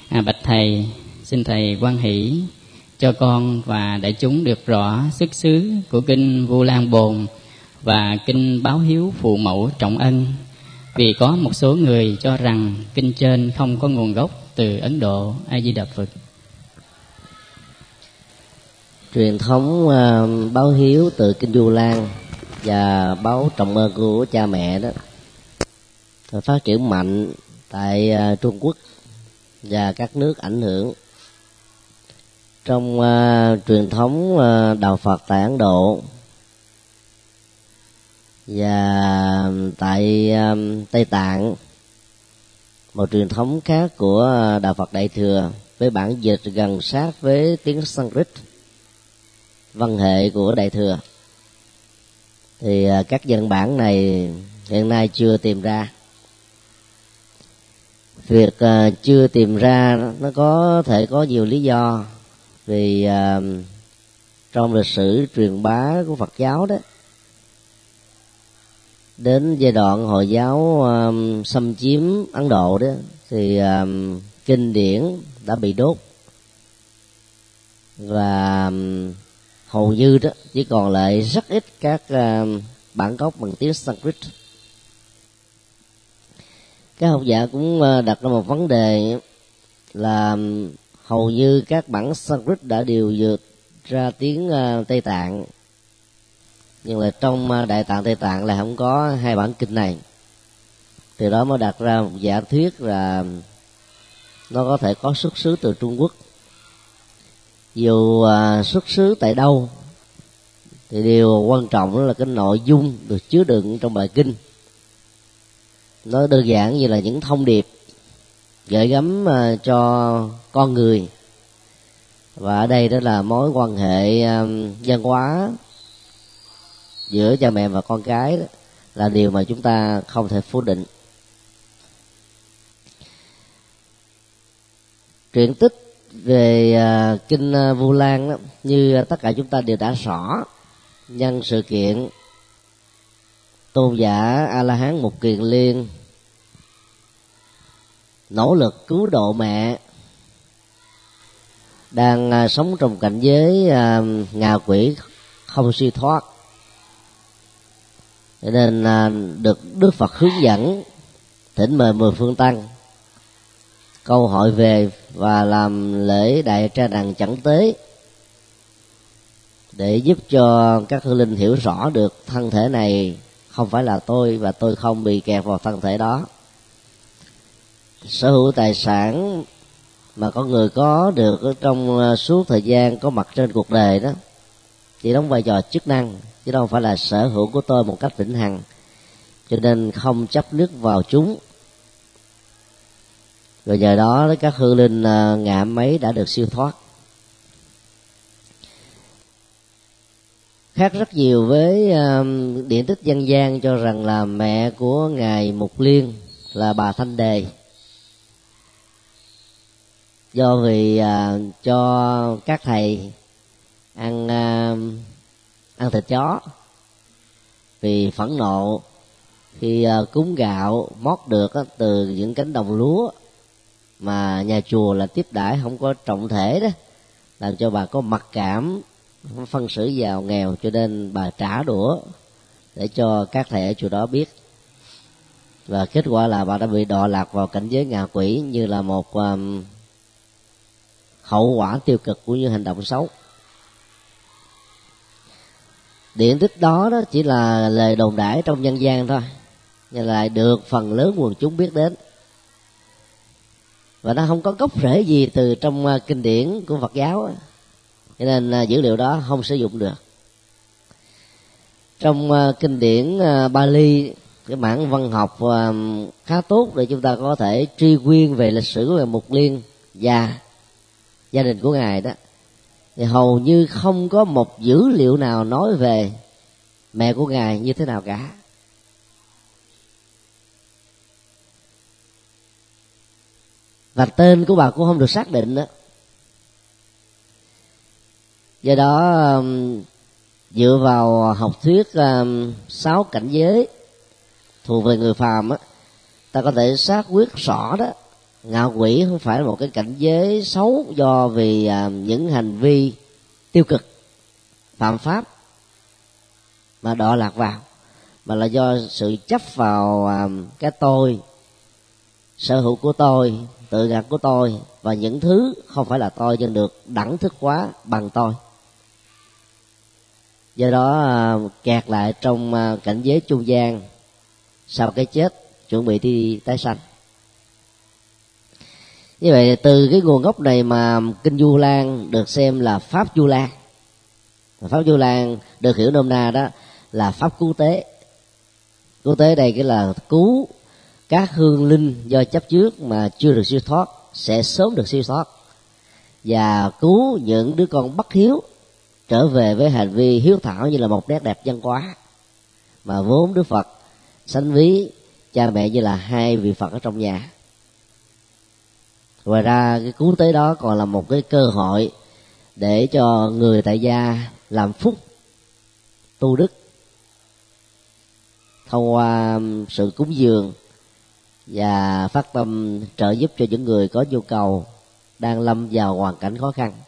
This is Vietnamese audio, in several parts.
Bạch thầy, xin thầy hoan hỷ cho con và đại chúng được rõ xuất xứ của kinh Vu Lan Bồn và kinh Báo Hiếu Phụ Mẫu Trọng Ân, vì có một số người cho rằng kinh trên không có nguồn gốc từ Ấn Độ. A Di Đà Phật. Truyền thống báo hiếu từ kinh Vu Lan và báo trọng ân của cha mẹ đó phát triển mạnh tại Trung Quốc và các nước ảnh hưởng. Trong truyền thống đạo Phật tại Ấn Độ và tại Tây Tạng, một truyền thống khác của đạo Phật Đại Thừa với bản dịch gần sát với tiếng Sanskrit, văn hệ của Đại Thừa, thì các văn bản này hiện nay chưa tìm ra. Việc chưa tìm ra nó có thể có nhiều lý do, vì trong lịch sử truyền bá của Phật giáo đó, đến giai đoạn Hồi giáo xâm chiếm Ấn Độ đó, thì kinh điển đã bị đốt và hầu như đó chỉ còn lại rất ít các bản gốc bằng tiếng Sanskrit. Các học giả cũng đặt ra một vấn đề là hầu như các bản Sanskrit đã đều vượt ra tiếng Tây Tạng, nhưng là trong Đại Tạng Tây Tạng là không có hai bản kinh này. Từ đó mới đặt ra một giả thuyết là nó có thể có xuất xứ từ Trung Quốc. Dù xuất xứ tại đâu thì điều quan trọng đó là cái nội dung được chứa đựng trong bài kinh. Nó đơn giản như là những thông điệp gửi gắm cho con người, và ở đây đó là mối quan hệ văn hóa giữa cha mẹ và con cái đó, là điều mà chúng ta không thể phủ định. Truyện tích về kinh Vu Lan đó, như tất cả chúng ta đều đã rõ, nhân sự kiện tôn giả A La Hán Mục Kiền Liên nỗ lực cứu độ mẹ đang sống trong cảnh giới ngạ quỷ không siêu thoát, cho nên được Đức Phật hướng dẫn thỉnh mời 10 phương tăng câu hội về và làm lễ đại tra đàn chẩn tế, để giúp cho các hương linh hiểu rõ được thân thể này không phải là tôi, và tôi không bị kẹt vào thân thể đó. Sở hữu tài sản mà con người có được trong suốt thời gian có mặt trên cuộc đời đó chỉ đóng vai trò chức năng, chứ đâu phải là sở hữu của tôi một cách vĩnh hằng, cho nên không chấp nước vào chúng. Rồi nhờ đó các hương linh ngạ mấy đã được siêu thoát. Khác rất nhiều với điển tích dân gian cho rằng là mẹ của ngài Mục Liên là bà Thanh Đề, do vì cho các thầy ăn thịt chó, vì phẫn nộ khi cúng gạo mót được từ những cánh đồng lúa mà nhà chùa là tiếp đãi không có trọng thể đó, làm cho bà có mặc cảm phân xử giàu nghèo, cho nên bà trả đũa để cho các thầy ở chùa đó biết, và kết quả là bà đã bị đọa lạc vào cảnh giới ngạ quỷ, như là một hậu quả tiêu cực của những hành động xấu. Điển tích đó chỉ là lời đồn đãi trong dân gian thôi, nhưng lại được phần lớn quần chúng biết đến, và nó không có gốc rễ gì từ trong kinh điển của Phật giáo, cho nên dữ liệu đó không sử dụng được. Trong kinh điển Bali, cái mảng văn học khá tốt để chúng ta có thể truy nguyên về lịch sử của Mục Liên và gia đình của ngài đó, thì hầu như không có một dữ liệu nào nói về mẹ của ngài như thế nào cả. Và tên của bà cũng không được xác định đó. Do đó dựa vào học thuyết 6 cảnh giới thuộc về người phàm á, ta có thể xác quyết rõ đó ngạ quỷ không phải là một cái cảnh giới xấu do vì những hành vi tiêu cực phạm pháp mà đọa lạc vào, mà là do sự chấp vào cái tôi, sở hữu của tôi, tự ngã của tôi, và những thứ không phải là tôi nhưng được đẳng thức hóa bằng tôi. Do đó kẹt lại trong cảnh giới trung gian, sau cái chết chuẩn bị đi tái sanh. Như vậy từ cái nguồn gốc này mà kinh Vu Lan được xem là pháp Vu Lan. Pháp Vu Lan được hiểu nôm na đó là pháp cứu tế. Cứu tế đây cái là cứu các hương linh do chấp trước mà chưa được siêu thoát sẽ sớm được siêu thoát, và cứu những đứa con bất hiếu trở về với hành vi hiếu thảo như là một nét đẹp văn hóa mà vốn Đức Phật sánh ví cha mẹ như là hai vị Phật ở trong nhà. Ngoài ra cái cứu tế đó còn là một cái cơ hội để cho người tại gia làm phúc tu đức thông qua sự cúng dường và phát tâm trợ giúp cho những người có nhu cầu đang lâm vào hoàn cảnh khó khăn.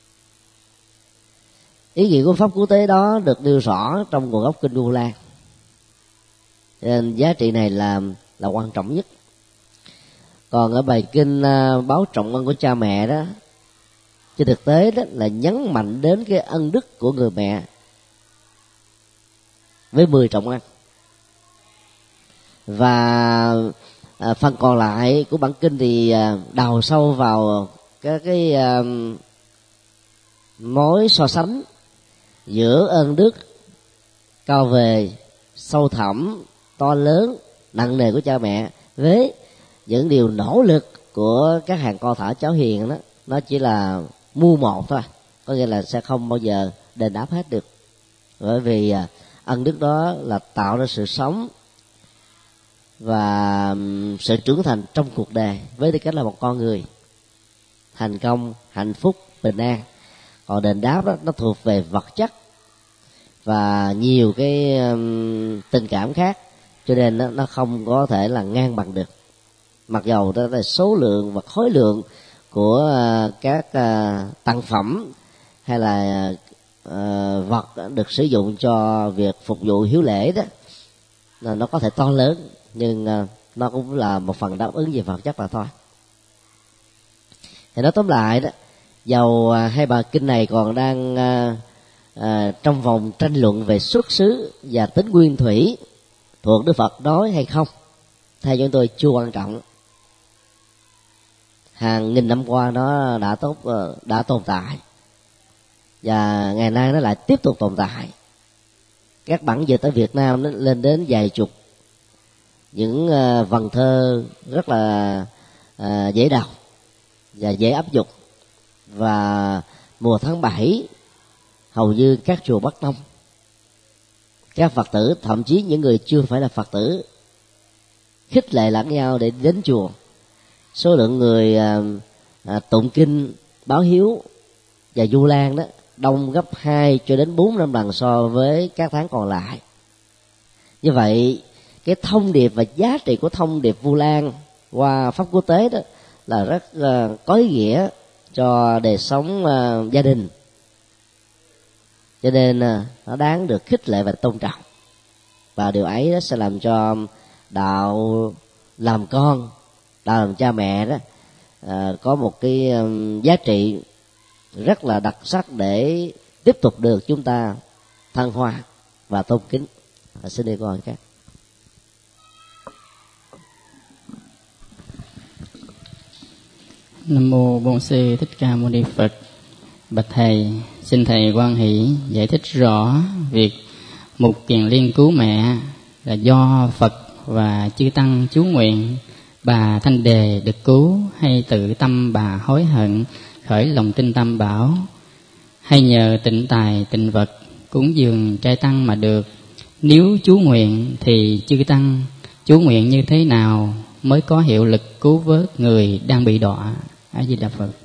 Ý nghĩa của pháp cứu tế đó được nêu rõ trong nguồn gốc kinh Vu Lan, nên giá trị này là quan trọng nhất. Còn ở bài kinh báo trọng ân của cha mẹ đó, trên thực tế đó là nhấn mạnh đến cái ân đức của người mẹ với 10 trọng ân. Và phần còn lại của bản kinh thì đào sâu vào các cái mối so sánh giữa ơn đức cao về, sâu thẳm, to lớn, nặng nề của cha mẹ với những điều nỗ lực của các hàng con thỏ cháu hiền đó. Nó chỉ là mua một thôi, có nghĩa là sẽ không bao giờ đền đáp hết được, bởi vì ân đức đó là tạo ra sự sống và sự trưởng thành trong cuộc đời với tư cách là một con người thành công, hạnh phúc, bình an. Còn đền đáp đó nó thuộc về vật chất và nhiều cái tình cảm khác, cho nên nó không có thể là ngang bằng được. Mặc dầu đó là số lượng và khối lượng của các tặng phẩm hay là vật được sử dụng cho việc phục vụ hiếu lễ đó, nó có thể to lớn, nhưng nó cũng là một phần đáp ứng về vật chất là thôi. Thì nói tóm lại đó, dầu hai bài kinh này còn đang trong vòng tranh luận về xuất xứ và tính nguyên thủy thuộc Đức Phật nói hay không, theo chúng tôi chưa quan trọng. Hàng nghìn năm qua nó đã tồn tại, và ngày nay nó lại tiếp tục tồn tại. Các bản dịch ở Việt Nam nó lên đến vài chục, những vần thơ rất là dễ đọc và dễ áp dụng. Và mùa tháng 7 hầu như các chùa Bắc Tông, các Phật tử, thậm chí những người chưa phải là Phật tử, khích lệ lẫn nhau để đến chùa. Số lượng người tụng kinh, báo hiếu và Vu Lan đó đông gấp 2 cho đến 4-5 lần so với các tháng còn lại. Như vậy cái thông điệp và giá trị của thông điệp Vu Lan qua pháp quốc tế đó là rất có ý nghĩa cho đời sống gia đình, cho nên nó đáng được khích lệ và tôn trọng. Và điều ấy đó sẽ làm cho đạo làm con, đạo làm cha mẹ đó có một cái giá trị rất là đặc sắc để tiếp tục được chúng ta thăng hoa và tôn kính. Xin đi câu hỏi khác. Nam mô Bổn Sư Thích Ca Mâu Ni Phật. Bạch thầy, xin thầy hoan hỷ giải thích rõ việc mục kiền liên cứu mẹ là do Phật và chư tăng chú nguyện bà Thanh Đề được cứu, hay tự tâm bà hối hận khởi lòng tin tam bảo, hay nhờ tịnh tài tịnh vật cúng dường trai tăng mà được? Nếu chú nguyện thì chư tăng chú nguyện như thế nào mới có hiệu lực cứu vớt người đang bị đọa? A Di Đà Phật.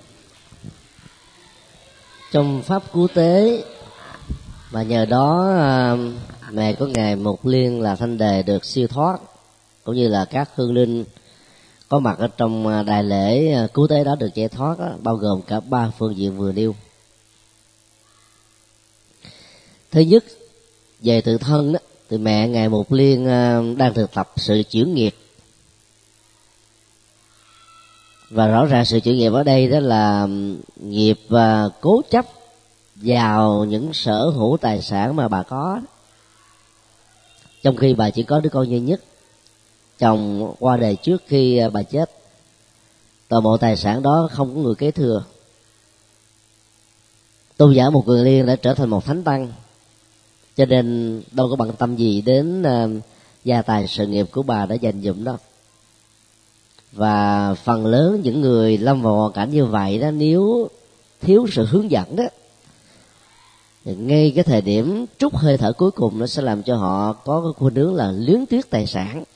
Trong pháp cứu tế mà nhờ đó mẹ của ngài Mục Liên là Thanh Đề được siêu thoát, cũng như là các hương linh có mặt ở trong đại lễ cứu tế đó được giải thoát đó, bao gồm cả 3 phương diện vừa nêu. Thứ nhất, về tự thân đó, thì mẹ Ngài Mục Liên đang thực tập sự chuyển nghiệp. Và rõ ràng sự chuyển nghiệp ở đây đó là nghiệp cố chấp vào những sở hữu tài sản mà bà có, trong khi bà chỉ có đứa con duy nhất. Chồng qua đời trước khi bà chết, toàn bộ tài sản đó không có người kế thừa. Tôn giả Mục Kiền Liên đã trở thành một thánh tăng, cho nên đâu có bận tâm gì đến gia tài sự nghiệp của bà đã dành dụm đó. Và phần lớn những người lâm vào hoàn cảnh như vậy đó, nếu thiếu sự hướng dẫn đó, thì ngay cái thời điểm trút hơi thở cuối cùng, nó sẽ làm cho họ có cái khuynh hướng là luyến tiếc tài sản,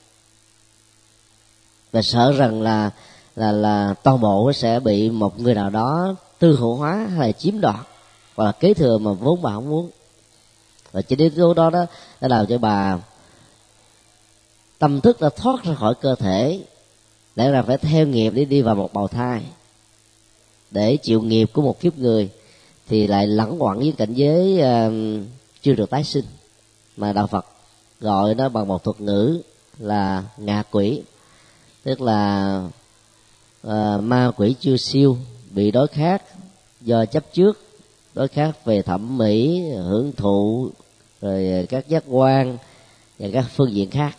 và sợ rằng là toàn bộ sẽ bị một người nào đó tư hữu hóa hay là chiếm đoạt, hoặc là kế thừa mà vốn bà không muốn. Và chính yếu tố đó đã làm cho bà tâm thức đã thoát ra khỏi cơ thể, lẽ ra phải theo nghiệp để đi vào một bào thai để chịu nghiệp của một kiếp người, thì lại lẳng quẩn với cảnh giới chưa được tái sinh, mà đạo Phật gọi nó bằng một thuật ngữ là ngạ quỷ, tức là ma quỷ chưa siêu, bị đối khác do chấp trước, đối khác về thẩm mỹ, hưởng thụ, rồi các giác quan và các phương diện khác.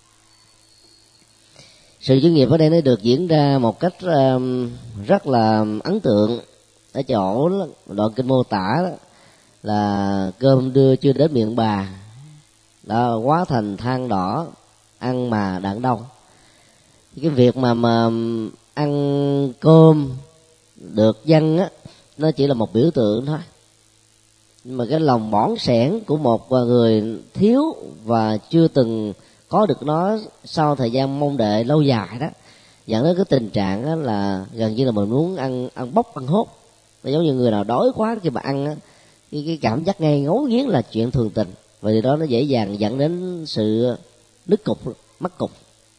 Sự chuyển nghiệp ở đây nó được diễn ra một cách rất là ấn tượng ở chỗ đoạn kinh mô tả đó, là cơm đưa chưa đến miệng bà đã hóa thành than đỏ, ăn mà đặng đông. Cái việc mà ăn cơm được dân á, nó chỉ là một biểu tượng thôi, nhưng mà cái lòng bỏng sẻn của một người thiếu và chưa từng có được nó sau thời gian mong đợi lâu dài đó, dẫn đến cái tình trạng đó là gần như là mình muốn ăn bốc ăn hốt. Nó giống như người nào đói quá khi mà ăn á, cái cảm giác ngay ngấu nghiến là chuyện thường tình, và điều đó nó dễ dàng dẫn đến sự nứt cục, mắc cục.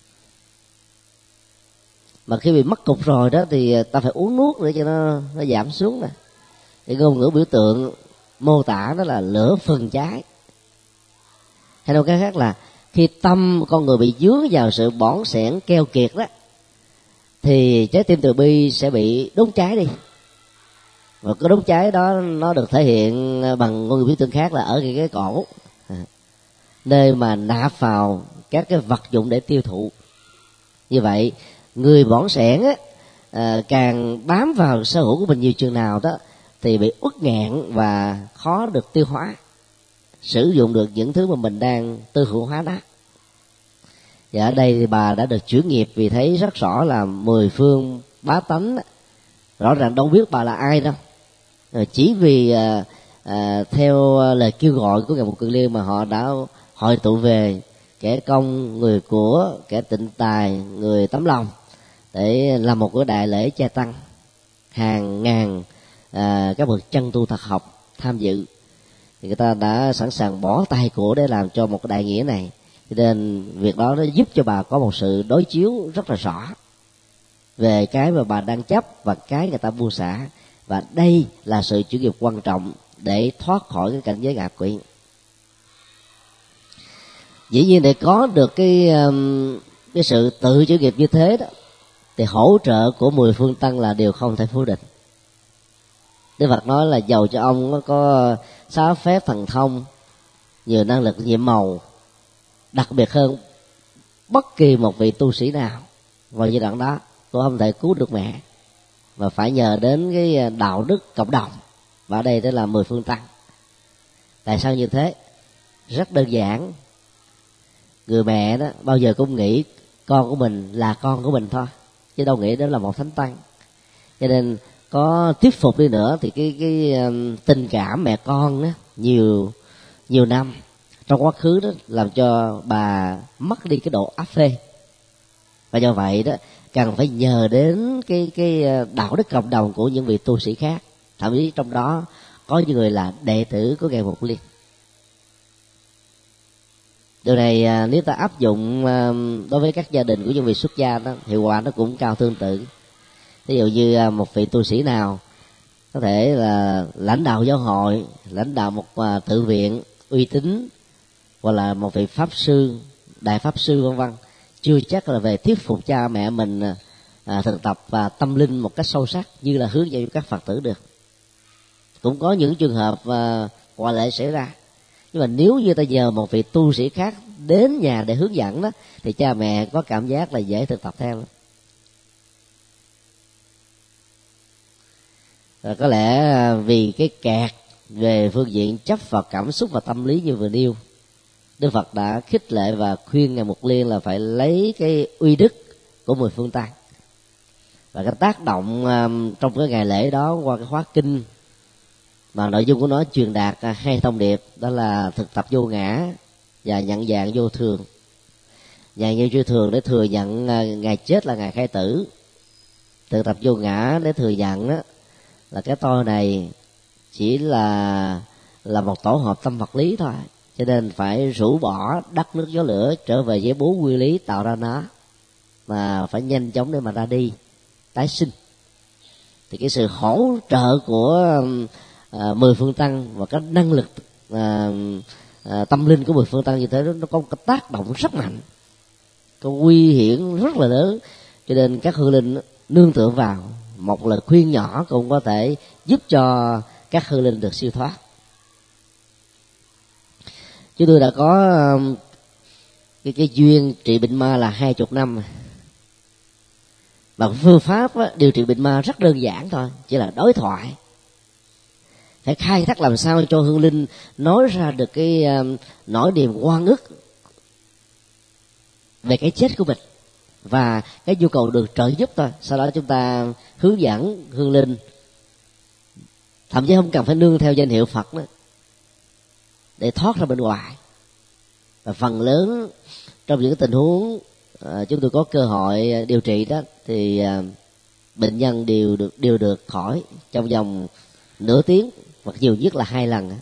Mà khi bị mắc cục rồi đó thì ta phải uống nước để cho nó giảm xuống nè. Cái ngôn ngữ biểu tượng mô tả đó là lửa phần cháy, hay nói cách khác là khi tâm con người bị dướng vào sự bỏng sẻn keo kiệt đó, thì trái tim từ bi sẽ bị đốt cháy đi. Và cái đốt cháy đó nó được thể hiện bằng ngôn ngữ biểu tượng khác là ở cái cổ, nơi mà nạp vào các cái vật dụng để tiêu thụ. Như vậy người bỏng sẻn á, càng bám vào sở hữu của mình nhiều chừng nào đó thì bị uất nghẹn và khó được tiêu hóa, sử dụng được những thứ mà mình đang tư hữu hóa đó. Và ở đây thì bà đã được chuyển nghiệp, vì thấy rất rõ là 10 phương bá tánh rõ ràng đâu biết bà là ai đâu, chỉ vì theo lời kêu gọi của Ngài Mục Kiền Liên mà họ đã hội tụ về, kẻ công, người của, kẻ tịnh tài, người tấm lòng, để làm một cái đại lễ cha tăng. Hàng ngàn các bậc chân tu thật học tham dự, thì người ta đã sẵn sàng bỏ tay của để làm cho một cái đại nghĩa này. Cho nên việc đó nó giúp cho bà có một sự đối chiếu rất là rõ về cái mà bà đang chấp và cái người ta buông xả. Và đây là sự chuyển nghiệp quan trọng để thoát khỏi cái cảnh giới ngạ quỷ. Dĩ nhiên để có được cái sự tự chuyển nghiệp như thế đó, thì hỗ trợ của 10 phương tăng là điều không thể phủ định. Đức Phật nói là dầu cho ông có sáu phép thần thông, nhiều năng lực nhiệm màu, đặc biệt hơn bất kỳ một vị tu sĩ nào vào giai đoạn đó, cũng không thể cứu được mẹ, và phải nhờ đến cái đạo đức cộng đồng. Và ở đây đó là 10 phương tăng. Tại sao như thế? Rất đơn giản. Người mẹ đó bao giờ cũng nghĩ con của mình là con của mình thôi, chứ đâu nghĩ đó là một thánh tăng. Cho nên có thuyết phục đi nữa thì cái tình cảm mẹ con đó, nhiều năm trong quá khứ đó làm cho bà mất đi cái độ áp phê. Và do vậy đó cần phải nhờ đến cái đạo đức cộng đồng của những vị tu sĩ khác, thậm chí trong đó có những người là đệ tử của Ngài Mục Liên. Điều này nếu ta áp dụng đối với các gia đình của những vị xuất gia đó, hiệu quả nó cũng cao tương tự. Ví dụ như một vị tu sĩ nào có thể là lãnh đạo giáo hội, lãnh đạo một tự viện uy tín, hoặc là một vị pháp sư, đại pháp sư vân vân, chưa chắc là về thuyết phục cha mẹ mình thực tập và tâm linh một cách sâu sắc như là hướng dẫn các Phật tử được. Cũng có những trường hợp ngoại lệ xảy ra. Nhưng mà nếu như ta nhờ một vị tu sĩ khác đến nhà để hướng dẫn đó, thì cha mẹ có cảm giác là dễ thực tập theo. Có lẽ vì cái kẹt về phương diện chấp vào cảm xúc và tâm lý như vừa nêu, Đức Phật đã khích lệ và khuyên Ngài Mục Liên là phải lấy cái uy đức của 10 phương tăng. Và cái tác động trong cái ngày lễ đó qua cái khóa kinh mà nội dung của nó truyền đạt hai thông điệp, đó là thực tập vô ngã và nhận dạng vô thường. Nhận dạng vô thường để thừa nhận ngày chết là ngày khai tử, thực tập vô ngã để thừa nhận đó là cái tôi này chỉ là một tổ hợp tâm vật lý thôi, cho nên phải rũ bỏ đất nước gió lửa, trở về với 4 nguyên lý tạo ra nó, mà phải nhanh chóng để mà ra đi tái sinh. Thì cái sự hỗ trợ của 10 phương tăng và cái năng lực tâm linh của 10 phương tăng như thế, nó có một cái tác động rất mạnh, có nguy hiểm rất là lớn, cho nên các hương linh nương tựa vào một lời khuyên nhỏ cũng có thể giúp cho các hương linh được siêu thoát. Chúng tôi đã có cái duyên trị bệnh ma là 20 năm. Và phương pháp điều trị bệnh ma rất đơn giản thôi, chỉ là đối thoại. Phải khai thác làm sao cho hương linh nói ra được cái nỗi niềm oan ức về cái chết của mình và cái nhu cầu được trợ giúp thôi. Sau đó chúng ta hướng dẫn hương linh, thậm chí không cần phải nương theo danh hiệu Phật nữa, để thoát ra bên ngoài. Và phần lớn trong những tình huống chúng tôi có cơ hội điều trị đó, thì bệnh nhân đều được khỏi trong vòng nửa tiếng, hoặc nhiều nhất là 2 lần.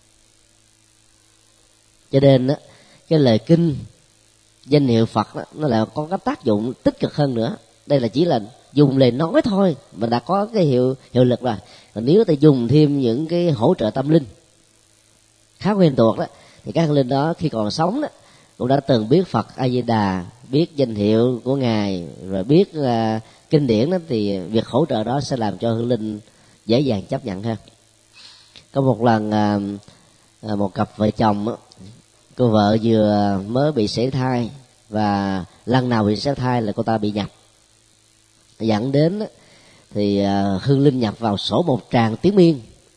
Cho nên cái lời kinh, danh hiệu Phật đó, nó lại có cái tác dụng tích cực hơn nữa. Đây là chỉ là dùng lời nói thôi mà đã có cái hiệu lực rồi. Còn nếu ta dùng thêm những cái hỗ trợ tâm linh khá quen thuộc đó, thì các hương linh đó khi còn sống đó cũng đã từng biết Phật A Di Đà, biết danh hiệu của Ngài, rồi biết kinh điển đó, thì việc hỗ trợ đó sẽ làm cho hương linh dễ dàng chấp nhận hơn. Có một lần một cặp vợ chồng đó, cô vợ vừa mới bị sảy thai, và lần nào bị sảy thai là cô ta bị nhập, dẫn đến đó, thì hương linh nhập vào sổ một tràng tiếng Miên,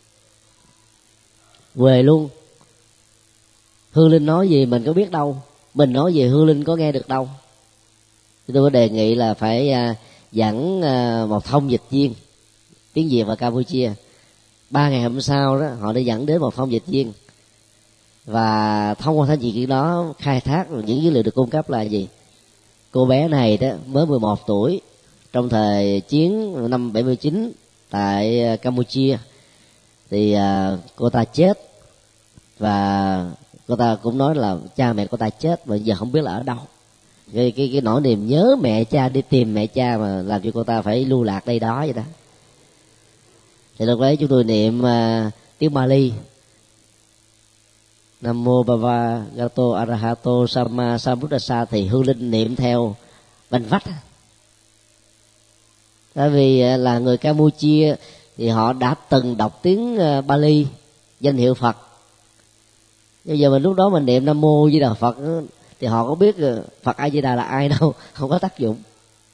quề luôn. Hương linh nói gì mình có biết đâu, mình nói gì hương linh có nghe được đâu. Tôi có đề nghị là phải dẫn một thông dịch viên tiếng Việt và Campuchia. 3 ngày hôm sau đó họ đã dẫn đến một thông dịch viên, và thông qua thông dịch viên đó khai thác những dữ liệu được cung cấp là gì? Cô bé này đó mới 11 tuổi, trong thời chiến năm 79 tại Campuchia thì cô ta chết, và cô ta cũng nói là cha mẹ cô ta chết mà giờ không biết là ở đâu. Cái nỗi niềm nhớ mẹ cha, đi tìm mẹ cha mà làm cho cô ta phải lưu lạc đây đó vậy đó. Thì lúc đấy chúng tôi niệm tiếng Bali: Nam mô Bhava Gato Arahato Sama Sambuddhasa, thì hương linh niệm theo banh vách. Tại vì là người Campuchia thì họ đã từng đọc tiếng Bali, danh hiệu Phật. Nhưng giờ mình lúc đó mình niệm Nam mô Di Đà Phật thì họ có biết Phật A Di Đà là ai đâu, không có tác dụng.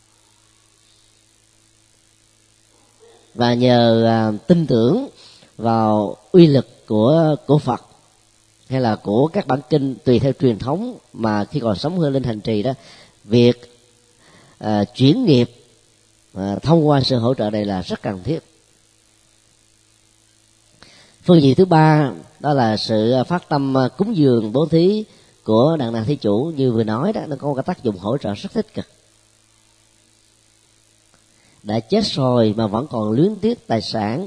Và nhờ tin tưởng vào uy lực của Phật hay là của các bản kinh tùy theo truyền thống mà khi còn sống hương linh hành trì đó, việc chuyển nghiệp thông qua sự hỗ trợ này là rất cần thiết. Phương diện thứ ba đó là sự phát tâm cúng dường bố thí của đàn nàng thí chủ, như vừa nói đó, nó có một cái tác dụng hỗ trợ rất tích cực. Đã chết rồi mà vẫn còn luyến tiếc tài sản,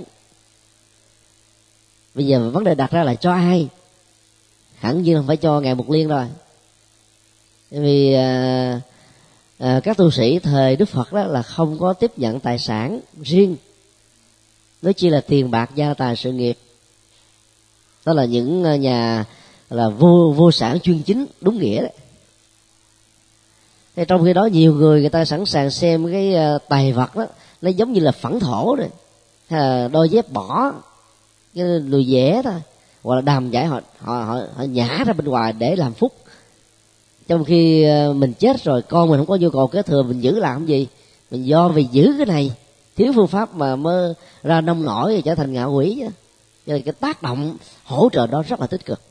bây giờ vấn đề đặt ra là cho ai? Hẳn nhiên không phải cho Ngài Mục Liên rồi, Vì các tu sĩ thời Đức Phật đó là không có tiếp nhận tài sản riêng, nói chi là tiền bạc, gia tài, sự nghiệp. Đó là những nhà là vô sản chuyên chính đúng nghĩa đấy. Thế trong khi đó nhiều người ta sẵn sàng xem cái tài vật đó nó giống như là phẫn thổ rồi, hay là đôi dép bỏ, cái lùi vẽ thôi, hoặc là đàm giải họ nhả ra bên ngoài để làm phúc. Trong khi mình chết rồi, con mình không có nhu cầu kế thừa, mình giữ làm gì? Mình do vì giữ cái này thiếu phương pháp mà mới ra nông nổi và trở thành ngạ quỷ chứ. Cho nên cái tác động hỗ trợ đó rất là tích cực.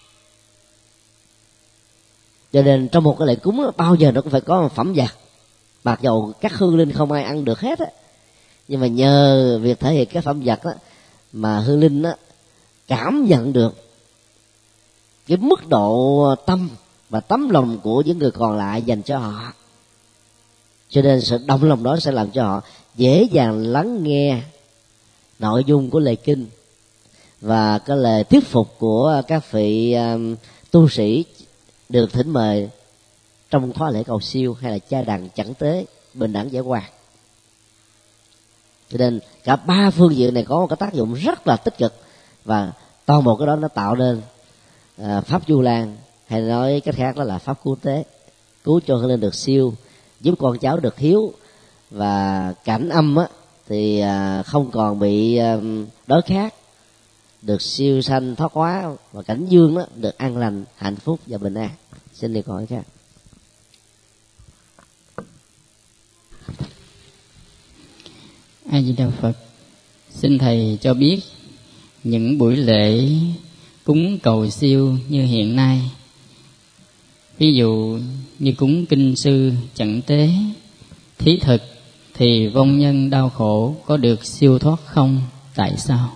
Cho nên trong một cái lễ cúng bao giờ nó cũng phải có một phẩm vật, mặc dầu các hương linh không ai ăn được hết á, nhưng mà nhờ việc thể hiện các phẩm vật đó mà hương linh đó cảm nhận được cái mức độ tâm và tấm lòng của những người còn lại dành cho họ. Cho nên sự động lòng đó sẽ làm cho họ dễ dàng lắng nghe nội dung của lời kinh và cái lời thuyết phục của các vị tu sĩ được thỉnh mời trong khóa lễ cầu siêu hay là cha đàn chẳng tế bình đẳng giải hòa. Cho nên cả ba phương diện này có một cái tác dụng rất là tích cực, và toàn bộ cái đó nó tạo nên pháp Du Lan, hay nói cách khác đó là pháp cứu tế, cứu cho hương linh được siêu, giúp con cháu được hiếu, và cảnh âm á thì không còn bị đói khát, được siêu sanh thoát hóa, và cảnh dương á được an lành, hạnh phúc và bình an. Xin đi câu hỏi khác. A Di Đà Phật. Xin thầy cho biết những buổi lễ cúng cầu siêu như hiện nay, ví dụ như cúng kinh sư chẩn tế, thí thực, thì vong nhân đau khổ có được siêu thoát không? Tại sao?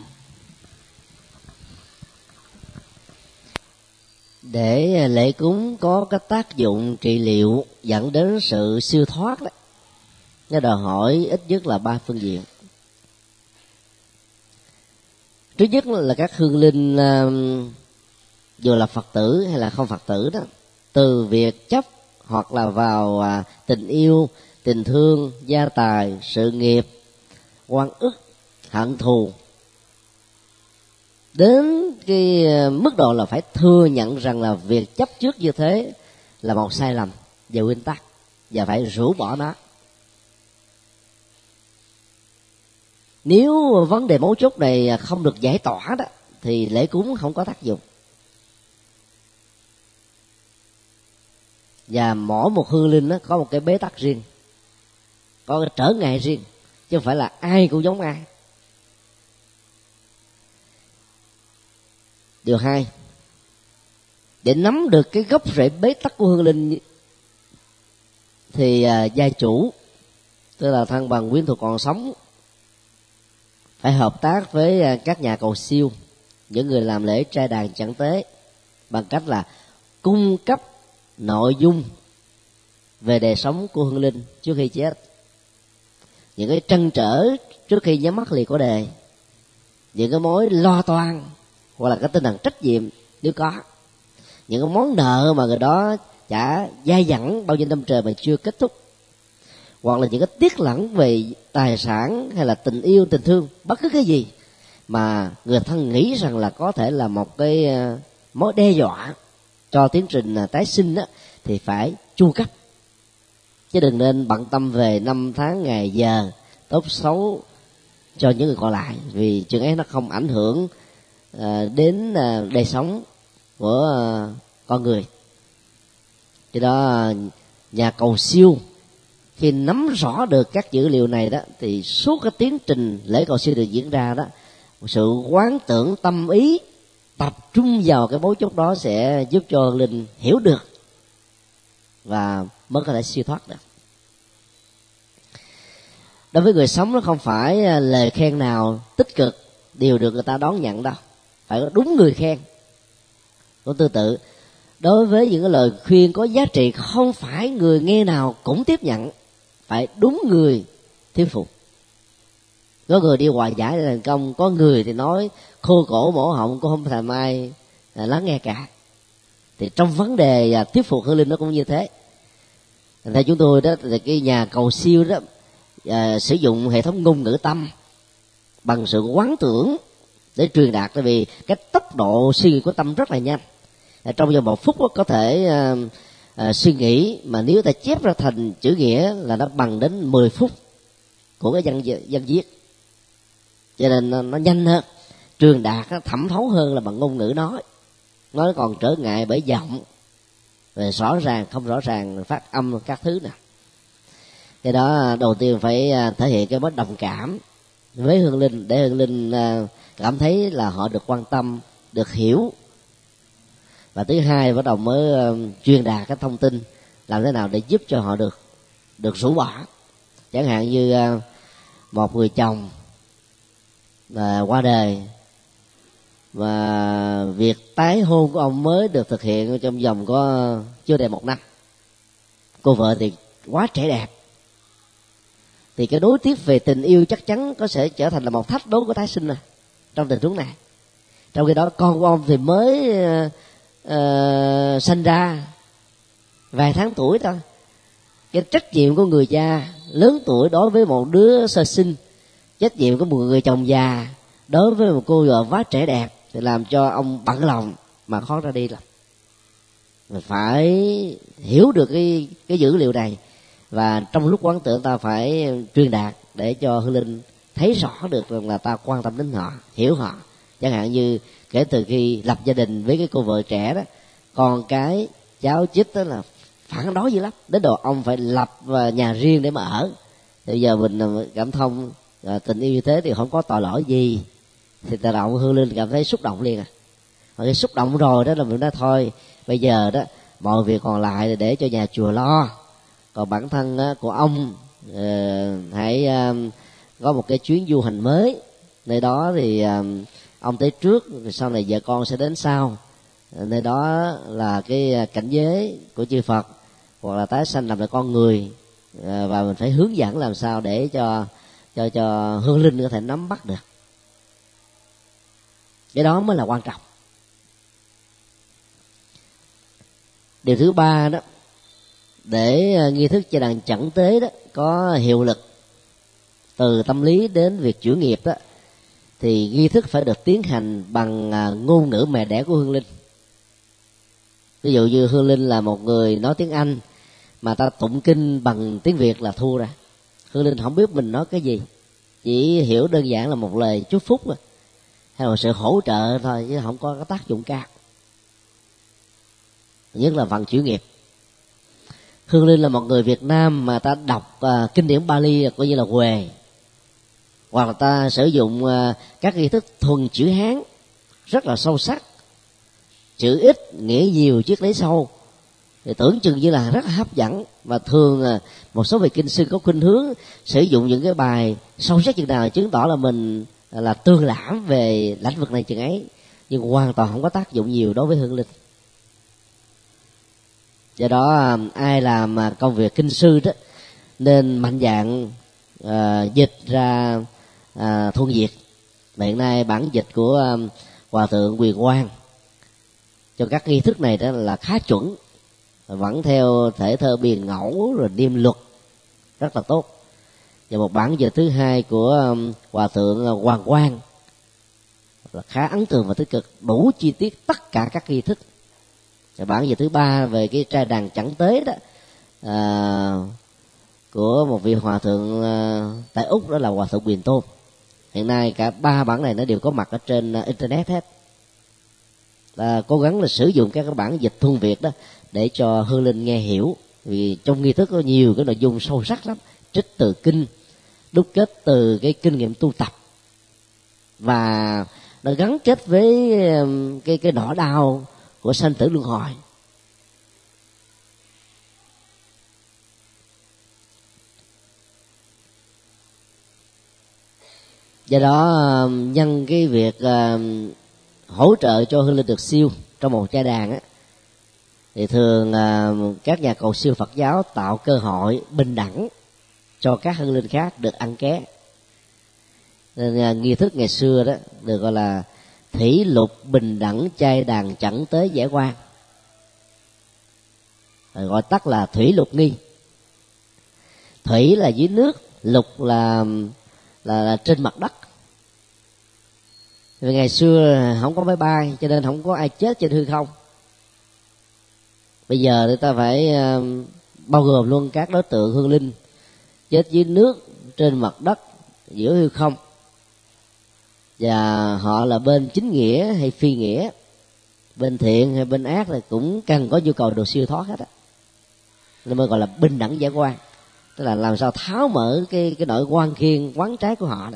Để lễ cúng có cái tác dụng trị liệu dẫn đến sự siêu thoát đó, nó đòi hỏi ít nhất là ba phương diện. Trước nhất là các hương linh dù là Phật tử hay là không Phật tử đó, từ việc chấp hoặc là vào tình yêu, tình thương, gia tài, sự nghiệp, oan ức, hận thù, đến cái mức độ là phải thừa nhận rằng là việc chấp trước như thế là một sai lầm về nguyên tắc, và phải rũ bỏ nó. Nếu vấn đề mấu chốt này không được giải tỏa đó, thì lễ cúng không có tác dụng. Và mỗi một hương linh đó có một cái bế tắc riêng, có cái trở ngại riêng, chứ không phải là ai cũng giống ai. Điều hai, để nắm được cái gốc rễ bế tắc của hương linh thì gia chủ, tức là thân bằng quyến thuộc còn sống, phải hợp tác với các nhà cầu siêu, những người làm lễ trai đàn chẩn tế, bằng cách là cung cấp nội dung về đời sống của hương linh trước khi chết, những cái trăn trở trước khi nhắm mắt lìa cõi đời, những cái mối lo toan hoặc là cái tinh thần trách nhiệm nếu có, những cái món nợ mà người đó trả dai dẳng bao nhiêu năm trời mà chưa kết thúc, hoặc là những cái tiếc lẫn về tài sản hay là tình yêu, tình thương, bất cứ cái gì mà người thân nghĩ rằng là có thể là một cái mối đe dọa cho tiến trình tái sinh đó, thì phải chu cấp, chứ đừng nên bận tâm về năm tháng ngày giờ tốt xấu cho những người còn lại, vì chuyện ấy nó không ảnh hưởng đến đời sống của con người. Cho đó nhà cầu siêu khi nắm rõ được các dữ liệu này đó, thì suốt cái tiến trình lễ cầu siêu được diễn ra đó, sự quán tưởng tâm ý tập trung vào cái mấu chốt đó sẽ giúp cho linh hiểu được và mới có thể siêu thoát được. Đối với người sống, nó không phải lời khen nào tích cực đều được người ta đón nhận đâu, phải có đúng người khen. Cũng tương tự, đối với những cái lời khuyên có giá trị, không phải người nghe nào cũng tiếp nhận, phải đúng người thuyết phục. Có người đi hòa giải để thành công, có người thì nói khô cổ mổ họng, cũng không thèm ai lắng nghe cả. Thì trong vấn đề thuyết phục hương linh nó cũng như thế. Theo chúng tôi đó là cái nhà cầu siêu đó sử dụng hệ thống ngôn ngữ tâm bằng sự quán tưởng để truyền đạt, tại vì cái tốc độ suy nghĩ của tâm rất là nhanh. Trong vòng 1 phút có thể suy nghĩ, mà nếu ta chép ra thành chữ nghĩa là nó bằng đến 10 phút của cái văn viết. Cho nên nó nhanh hơn, truyền đạt nó thẩm thấu hơn là bằng ngôn ngữ nói. Nó còn trở ngại bởi giọng, về rõ ràng không rõ ràng, phát âm các thứ nè. Cái đó đầu tiên phải thể hiện cái mối đồng cảm với hương linh, để hương linh cảm thấy là họ được quan tâm, được hiểu. Và thứ hai bắt đầu mới truyền đạt cái thông tin làm thế nào để giúp cho họ được rũ bỏ. Chẳng hạn như một người chồng qua đời, và việc tái hôn của ông mới được thực hiện trong vòng có chưa đầy 1 năm. Cô vợ thì quá trẻ đẹp, thì cái đối tiếp về tình yêu chắc chắn có sẽ trở thành là một thách đố của tái sinh trong tình huống này. Trong khi đó con của ông thì mới sinh ra vài tháng tuổi thôi. Cái trách nhiệm của người cha lớn tuổi đối với một đứa sơ sinh, trách nhiệm của một người chồng già đối với một cô vợ quá trẻ đẹp, thì làm cho ông bận lòng mà khó ra đi lắm. Mình phải hiểu được cái dữ liệu này, và trong lúc quán tưởng ta phải truyền đạt để cho hương linh thấy rõ được rằng là ta quan tâm đến họ, hiểu họ. Chẳng hạn như kể từ khi lập gia đình với cái cô vợ trẻ đó, con cái cháu chích đó là phản đối dữ lắm, đến độ ông phải lập nhà riêng để mà ở. Bây giờ mình cảm thông tình yêu như thế thì không có tội lỗi gì, thì tự động hương linh cảm thấy xúc động liền à. Mà khi xúc động rồi đó là mình nói thôi, bây giờ đó mọi việc còn lại là để cho nhà chùa lo, còn bản thân của ông hãy có một cái chuyến du hành mới, nơi đó thì ông tới trước, rồi sau này vợ con sẽ đến sau. Nơi đó là cái cảnh giới của chư Phật, hoặc là tái sanh làm lại con người, và mình phải hướng dẫn làm sao để cho hương linh có thể nắm bắt được. Cái đó mới là quan trọng. Điều thứ ba đó, để nghi thức chay đàn chẩn tế đó có hiệu lực từ tâm lý đến việc chữa nghiệp đó, thì nghi thức phải được tiến hành bằng ngôn ngữ mẹ đẻ của hương linh. Ví dụ như hương linh là một người nói tiếng Anh, mà ta tụng kinh bằng tiếng Việt là thua ra. Hương linh không biết mình nói cái gì, chỉ hiểu đơn giản là một lời chúc phúc thôi, hay là sự hỗ trợ thôi, chứ không có cái tác dụng cao. Nhất là phần chữa nghiệp. Hương linh là một người Việt Nam mà ta đọc kinh điển Bali coi như là huề, hoặc là ta sử dụng các nghi thức thuần chữ Hán rất là sâu sắc, chữ ít nghĩa nhiều triết lý sâu, thì tưởng chừng như là rất hấp dẫn. Và thường một số vị kinh sư có khuynh hướng sử dụng những cái bài sâu sắc chừng nào chứng tỏ là mình là tương lãm về lĩnh vực này chừng ấy, nhưng hoàn toàn không có tác dụng nhiều đối với hương linh. Do đó ai làm công việc kinh sư đó nên mạnh dạn dịch ra thuần Việt. Hiện nay bản dịch của Hòa thượng Quyền Quang cho các nghi thức này đó là khá chuẩn, vẫn theo thể thơ biền ngẫu rồi niêm luật rất là tốt. Và một bản dịch thứ hai của Hòa thượng Hoàng Quang là khá ấn tượng và tích cực, đủ chi tiết tất cả các nghi thức. Và bản dịch thứ ba về cái trai đàn chẩn tế đó của một vị hòa thượng tại Úc, đó là Hòa thượng Quyền Tôn. Hiện nay cả 3 bản này nó đều có mặt ở trên internet hết. Là cố gắng là sử dụng các bản dịch thuần Việt đó để cho hương linh nghe hiểu, vì trong nghi thức có nhiều cái nội dung sâu sắc lắm, trích từ kinh, đúc kết từ cái kinh nghiệm tu tập, và nó gắn kết với cái nỗi đau của sanh tử luân hồi. Do đó nhân cái việc hỗ trợ cho hương linh được siêu trong một giai đàn á, thì thường các nhà cầu siêu Phật giáo tạo cơ hội bình đẳng cho các hương linh khác được ăn ké. Nên nghi thức ngày xưa đó được gọi là thủy lục bình đẳng chay đàn chẩn tế giải quan. gọi tắt là thủy lục nghi. Thủy là dưới nước, lục là trên mặt đất. Vì ngày xưa không có máy bay cho nên không có ai chết trên hư không. Bây giờ người ta phải bao gồm luôn các đối tượng hương linh chết dưới nước, trên mặt đất, giữa hư không, và họ là bên chính nghĩa hay phi nghĩa, bên thiện hay bên ác, thì cũng cần có nhu cầu được siêu thoát hết á. Nên mới gọi là bình đẳng giải quan, tức là làm sao tháo mở cái nỗi quan khiên quán trái của họ đó.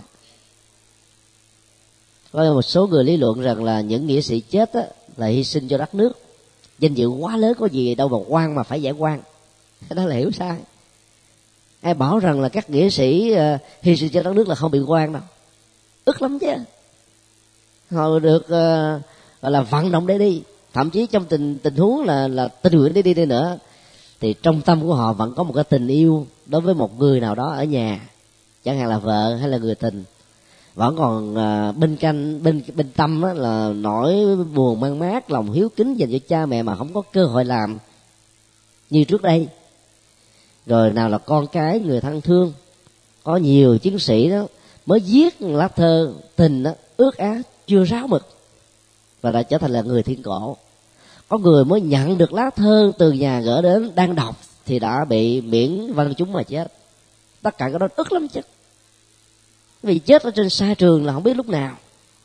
Có một số người lý luận rằng là những nghĩa sĩ chết á, là hy sinh cho đất nước, danh dự quá lớn, có gì đâu mà quan mà phải giải quan. Đó là hiểu sai. Ai bảo rằng là các nghĩa sĩ hy sinh cho đất nước là không bị quan đâu, ức lắm chứ. Họ được gọi là vận động để đi, thậm chí trong tình huống là tình nguyện để đi nữa, thì trong tâm của họ vẫn có một cái tình yêu đối với một người nào đó ở nhà, chẳng hạn là vợ hay là người tình. Vẫn còn bên tâm đó là nỗi buồn man mác, lòng hiếu kính dành cho cha mẹ mà không có cơ hội làm như trước đây. Rồi nào là con cái, người thân thương. Có nhiều chiến sĩ đó mới viết lá thơ tình đó, ước á chưa ráo mực, và đã trở thành là người thiên cổ. Có người mới nhận được lá thơ từ nhà gửi đến, đang đọc thì đã bị miễn văn chúng mà chết. Tất cả cái đó ức lắm chứ, vì chết ở trên sa trường là không biết lúc nào.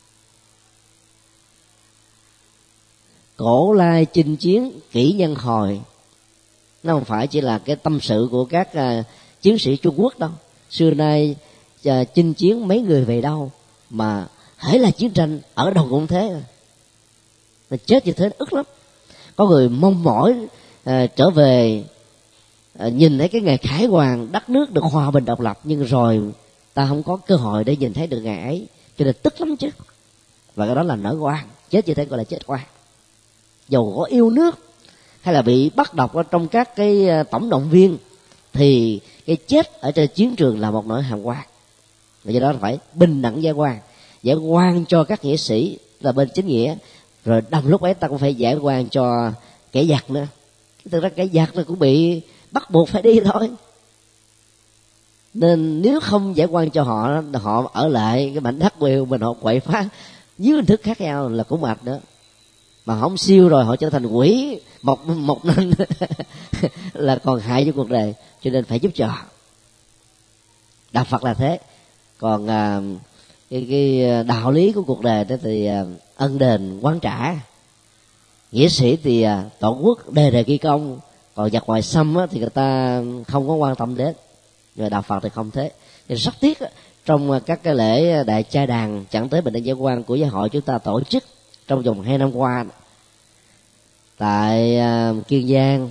Cổ lai chinh chiến kỹ nhân hồi, nó không phải chỉ là cái tâm sự của các chiến sĩ Trung Quốc đâu. Xưa nay chinh chiến mấy người về đâu, mà hễ là chiến tranh ở đâu cũng thế, mà chết như thế ức lắm. Có người mong mỏi trở về nhìn thấy cái ngày khải hoàn, đất nước được hòa bình độc lập, nhưng rồi ta không có cơ hội để nhìn thấy được ngày ấy, cho nên tức lắm chứ. Và cái đó là nở oan, chết như thế gọi là chết oan. Dầu có yêu nước hay là bị bắt độc ở trong các cái tổng động viên, thì cái chết ở trên chiến trường là một nỗi hàm oan. Và do đó phải bình đẳng giải oan, giải oan cho các nghĩa sĩ là bên chính nghĩa, rồi đồng lúc ấy ta cũng phải giải oan cho kẻ giặc nữa. Thực ra kẻ giặc nó cũng bị bắt buộc phải đi thôi. Nên nếu không giải oan cho họ, họ ở lại cái mảnh đất quê mình, họ quậy phá dưới hình thức khác nhau là cũng mệt nữa. Mà không siêu rồi họ trở thành quỷ một nên là còn hại cho cuộc đời, cho nên phải giúp cho họ. Đạo Phật là thế. Còn cái đạo lý của cuộc đời đó thì ân đền quán trả. Nghĩa sĩ thì tổ quốc đề ghi công, còn giặc ngoại xâm thì người ta không có quan tâm đến. Nhưng mà đạo Phật thì không thế. Thì rất tiếc trong các cái lễ đại trai đàn chẳng tới bình đẳng giải oan của giáo hội chúng ta tổ chức trong vòng 2 năm qua, tại Kiên Giang,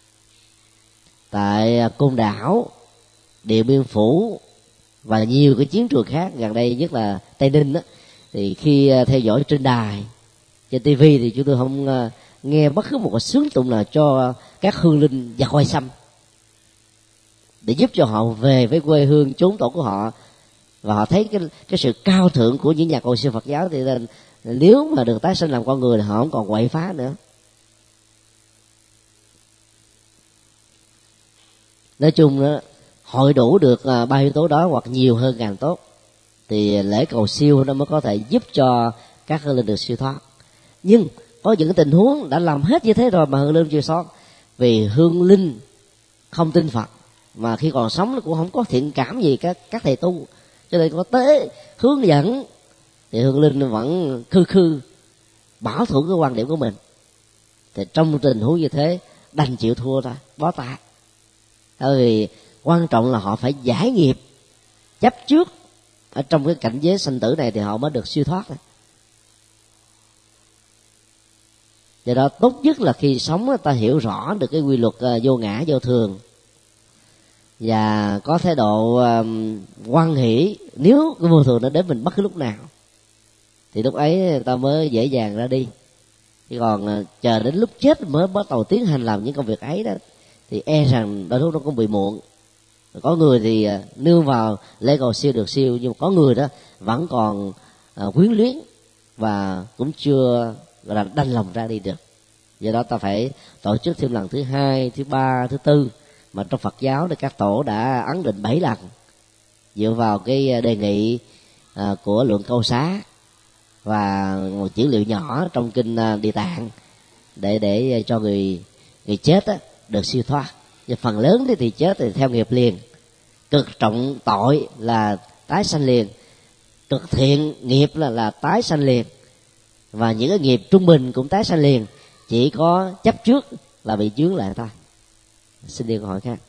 tại Côn Đảo, Điện Biên Phủ và nhiều cái chiến trường khác, gần đây nhất là Tây Ninh đó, thì khi theo dõi trên đài, trên TV thì chúng tôi không nghe bất cứ một cái sướng tụng nào cho các hương linh giặc ngoại xâm, để giúp cho họ về với quê hương chốn tổ của họ, và họ thấy cái sự cao thượng của những nhà cầu siêu Phật giáo. Thì nên nếu mà được tái sinh làm con người thì họ không còn quậy phá nữa. Nói chung đó, hội đủ được ba yếu tố đó hoặc nhiều hơn càng tốt, thì lễ cầu siêu nó mới có thể giúp cho các hương linh được siêu thoát. Nhưng có những tình huống đã làm hết như thế rồi mà hương linh chưa thoát, vì hương linh không tin Phật, mà khi còn sống nó cũng không có thiện cảm gì các thầy tu, cho nên có tế hướng dẫn thì hương linh vẫn khư bảo thủ cái quan điểm của mình. Thì trong tình huống như thế đành chịu thua thôi, bó tay. Bởi vì quan trọng là họ phải giải nghiệp chấp trước ở trong cái cảnh giới sanh tử này thì họ mới được siêu thoát. Do đó tốt nhất là khi sống ta hiểu rõ được cái quy luật vô ngã vô thường, và có thái độ hoan hỷ nếu cái vô thường nó đến mình bất cứ lúc nào, thì lúc ấy ta mới dễ dàng ra đi. Chứ còn chờ đến lúc chết mới bắt đầu tiến hành làm những công việc ấy đó, thì e rằng đôi lúc nó cũng bị muộn. Có người thì nương vào lễ cầu siêu được siêu, nhưng mà có người đó vẫn còn quyến luyến và cũng chưa gọi là đành lòng ra đi được. Do đó ta phải tổ chức thêm lần thứ 2, thứ 3, thứ 4, mà trong Phật giáo thì các tổ đã ấn định 7 lần, dựa vào cái đề nghị của Luận Câu Xá và một chữ liệu nhỏ trong kinh Địa Tạng để cho người chết được siêu thoát. Và phần lớn thì chết thì theo nghiệp liền, cực trọng tội là tái sanh liền, cực thiện nghiệp là tái sanh liền, và những cái nghiệp trung bình cũng tái sanh liền, chỉ có chấp trước là bị chướng lại thôi. Xin đi câu hỏi khác.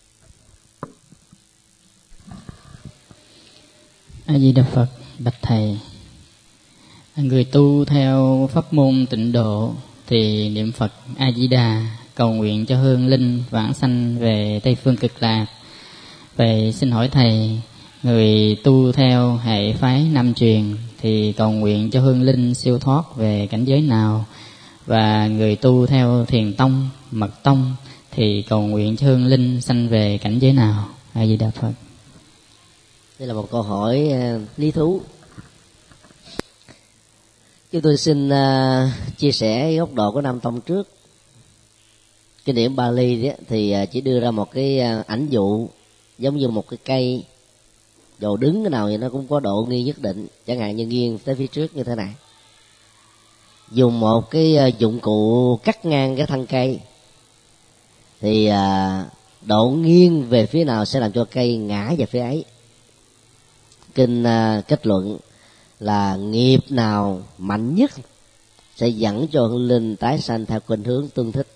A Di Đà Phật. Bạch thầy, người tu theo pháp môn tịnh độ thì niệm Phật A Di Đà, cầu nguyện cho hương linh vãng sanh về Tây Phương Cực Lạc. Vậy xin hỏi thầy, người tu theo hệ phái Nam truyền thì cầu nguyện cho hương linh siêu thoát về cảnh giới nào? Và người tu theo Thiền tông, Mật tông thì cầu nguyện cho hương linh sanh về cảnh giới nào? A Di Đà Phật. Đây là một câu hỏi lý thú. Chúng tôi xin chia sẻ góc độ của Nam tông trước. Kinh điển Bali thì chỉ đưa ra một cái ảnh dụ giống như một cái cây, đồ đứng cái nào thì nó cũng có độ nghiêng nhất định, chẳng hạn như nghiêng tới phía trước như thế này. Dùng một cái dụng cụ cắt ngang cái thân cây thì độ nghiêng về phía nào sẽ làm cho cây ngã về phía ấy. Kinh kết luận là nghiệp nào mạnh nhất sẽ dẫn cho hương linh tái sanh theo khuynh hướng tương thích.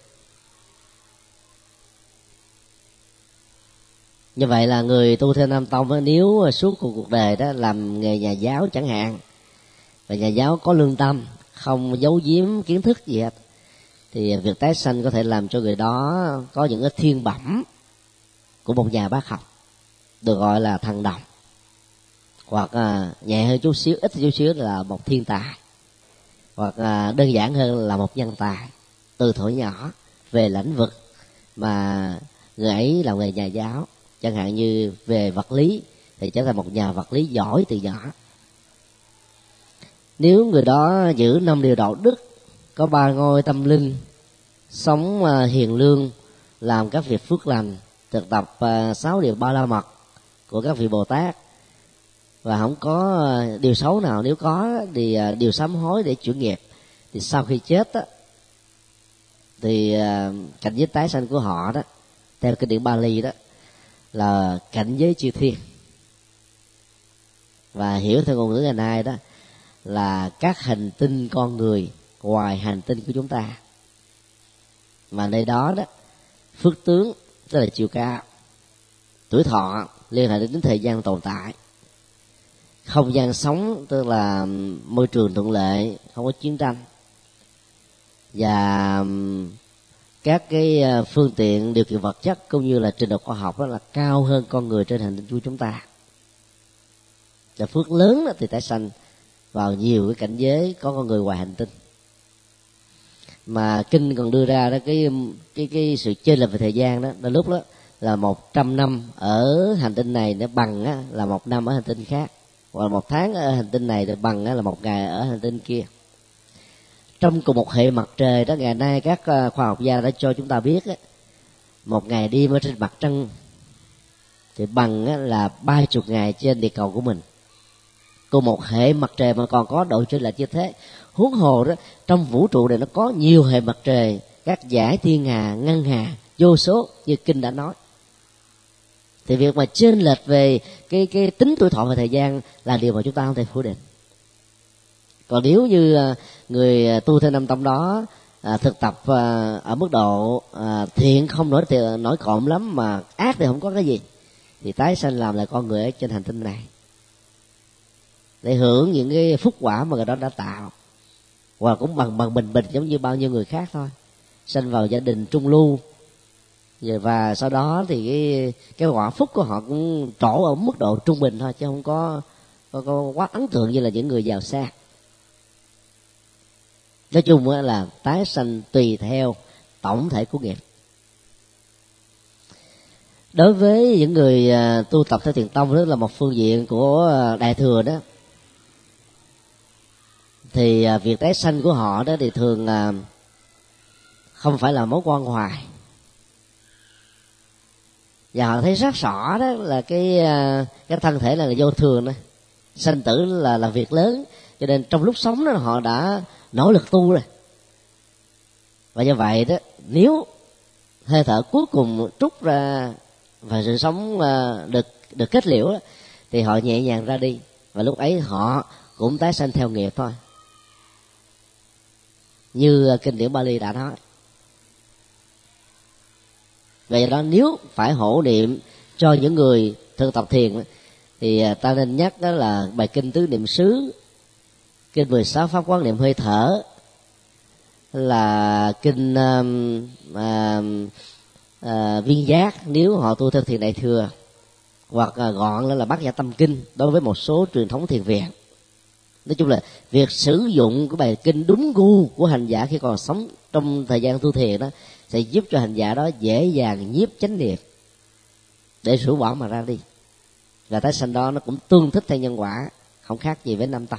Như vậy là người tu theo Nam tông nếu suốt cuộc đời đó làm nghề nhà giáo chẳng hạn, và nhà giáo có lương tâm, không giấu giếm kiến thức gì hết, thì việc tái sanh có thể làm cho người đó có những cái thiên bẩm của một nhà bác học, được gọi là thần đồng, hoặc nhẹ hơn chút xíu, ít chút xíu là một thiên tài, hoặc đơn giản hơn là một nhân tài từ thuở nhỏ về lĩnh vực mà người ấy làm nghề nhà giáo. Chẳng hạn như về vật lý thì trở thành một nhà vật lý giỏi từ nhỏ. Nếu người đó giữ 5 điều đạo đức, có 3 ngôi tâm linh, sống hiền lương, làm các việc phước lành, thực tập 6 điều Ba La Mật của các vị Bồ Tát, và không có điều xấu nào, nếu có thì điều sám hối để chuyển nghiệp, thì sau khi chết thì cảnh giới tái sanh của họ đó, theo kinh điển Bali đó, là cảnh giới chư thiên. Và hiểu theo ngôn ngữ ngày nay đó là các hành tinh con người ngoài hành tinh của chúng ta, mà nơi đó đó phước tướng tức là chiều cao, tuổi thọ liên hệ đến thời gian tồn tại, không gian sống tức là môi trường thuận lợi, không có chiến tranh, và các cái phương tiện điều kiện vật chất cũng như là trình độ khoa học đó là cao hơn con người trên hành tinh của chúng ta. Và phước lớn đó thì tái sanh vào nhiều cái cảnh giới có con người ngoài hành tinh. Mà kinh còn đưa ra đó cái sự chênh lệch về thời gian đó, đôi lúc đó là 100 năm ở hành tinh này nó bằng á, là 1 năm ở hành tinh khác, hoặc là 1 tháng ở hành tinh này thì bằng á, là 1 ngày ở hành tinh kia. Trong cùng một hệ mặt trời đó, ngày nay các khoa học gia đã cho chúng ta biết á, 1 ngày đêm ở trên mặt trăng thì bằng á, là 30 ngày trên địa cầu của mình. Cùng một hệ mặt trời mà còn có độ chênh lệch như thế, huống hồ đó trong vũ trụ này nó có nhiều hệ mặt trời, các dải thiên hà, ngân hà vô số như kinh đã nói. Thì việc mà chênh lệch về cái tính tuổi thọ và thời gian là điều mà chúng ta không thể phủ định. Còn nếu như người tu theo Nam tông đó thực tập ở mức độ thiện không nổi cộm lắm, mà ác thì không có cái gì, thì tái sanh làm lại con người ở trên hành tinh này để hưởng những cái phúc quả mà người đó đã tạo, hoặc cũng bằng bình giống như bao nhiêu người khác thôi, sanh vào gia đình trung lưu, và sau đó thì cái quả phúc của họ cũng trổ ở mức độ trung bình thôi, chứ không có quá ấn tượng như là những người giàu sang. Nói chung là tái sanh tùy theo tổng thể của nghiệp. Đối với những người tu tập theo Thiền tông, đó là một phương diện của Đại thừa đó, thì việc tái sanh của họ đó thì thường không phải là mối quan hoài. Và họ thấy rất rõ đó là cái thân thể này là vô thường đó, sanh tử là việc lớn, cho nên trong lúc sống đó họ đã nỗ lực tu rồi. Và như vậy đó, nếu hơi thở cuối cùng trút ra và sự sống được kết liễu đó, thì họ nhẹ nhàng ra đi, và lúc ấy họ cũng tái sanh theo nghiệp thôi, như kinh điển Bali đã nói. Vậy đó, nếu phải hộ niệm cho những người thực tập thiền thì ta nên nhắc đó là bài kinh Tứ Niệm Xứ, kinh 16 pháp quán niệm hơi thở, là kinh Viên Giác nếu họ tu theo thiền đại thừa, hoặc gọn là Bát Nhã Tâm Kinh đối với một số truyền thống thiền viện. Nói chung là việc sử dụng cái bài kinh đúng gu của hành giả khi còn sống trong thời gian tu thiền đó sẽ giúp cho hành giả đó dễ dàng nhiếp chánh niệm để rũ bỏ mà ra đi, và tái sanh đó nó cũng tương thích theo nhân quả, không khác gì với Nam Tông.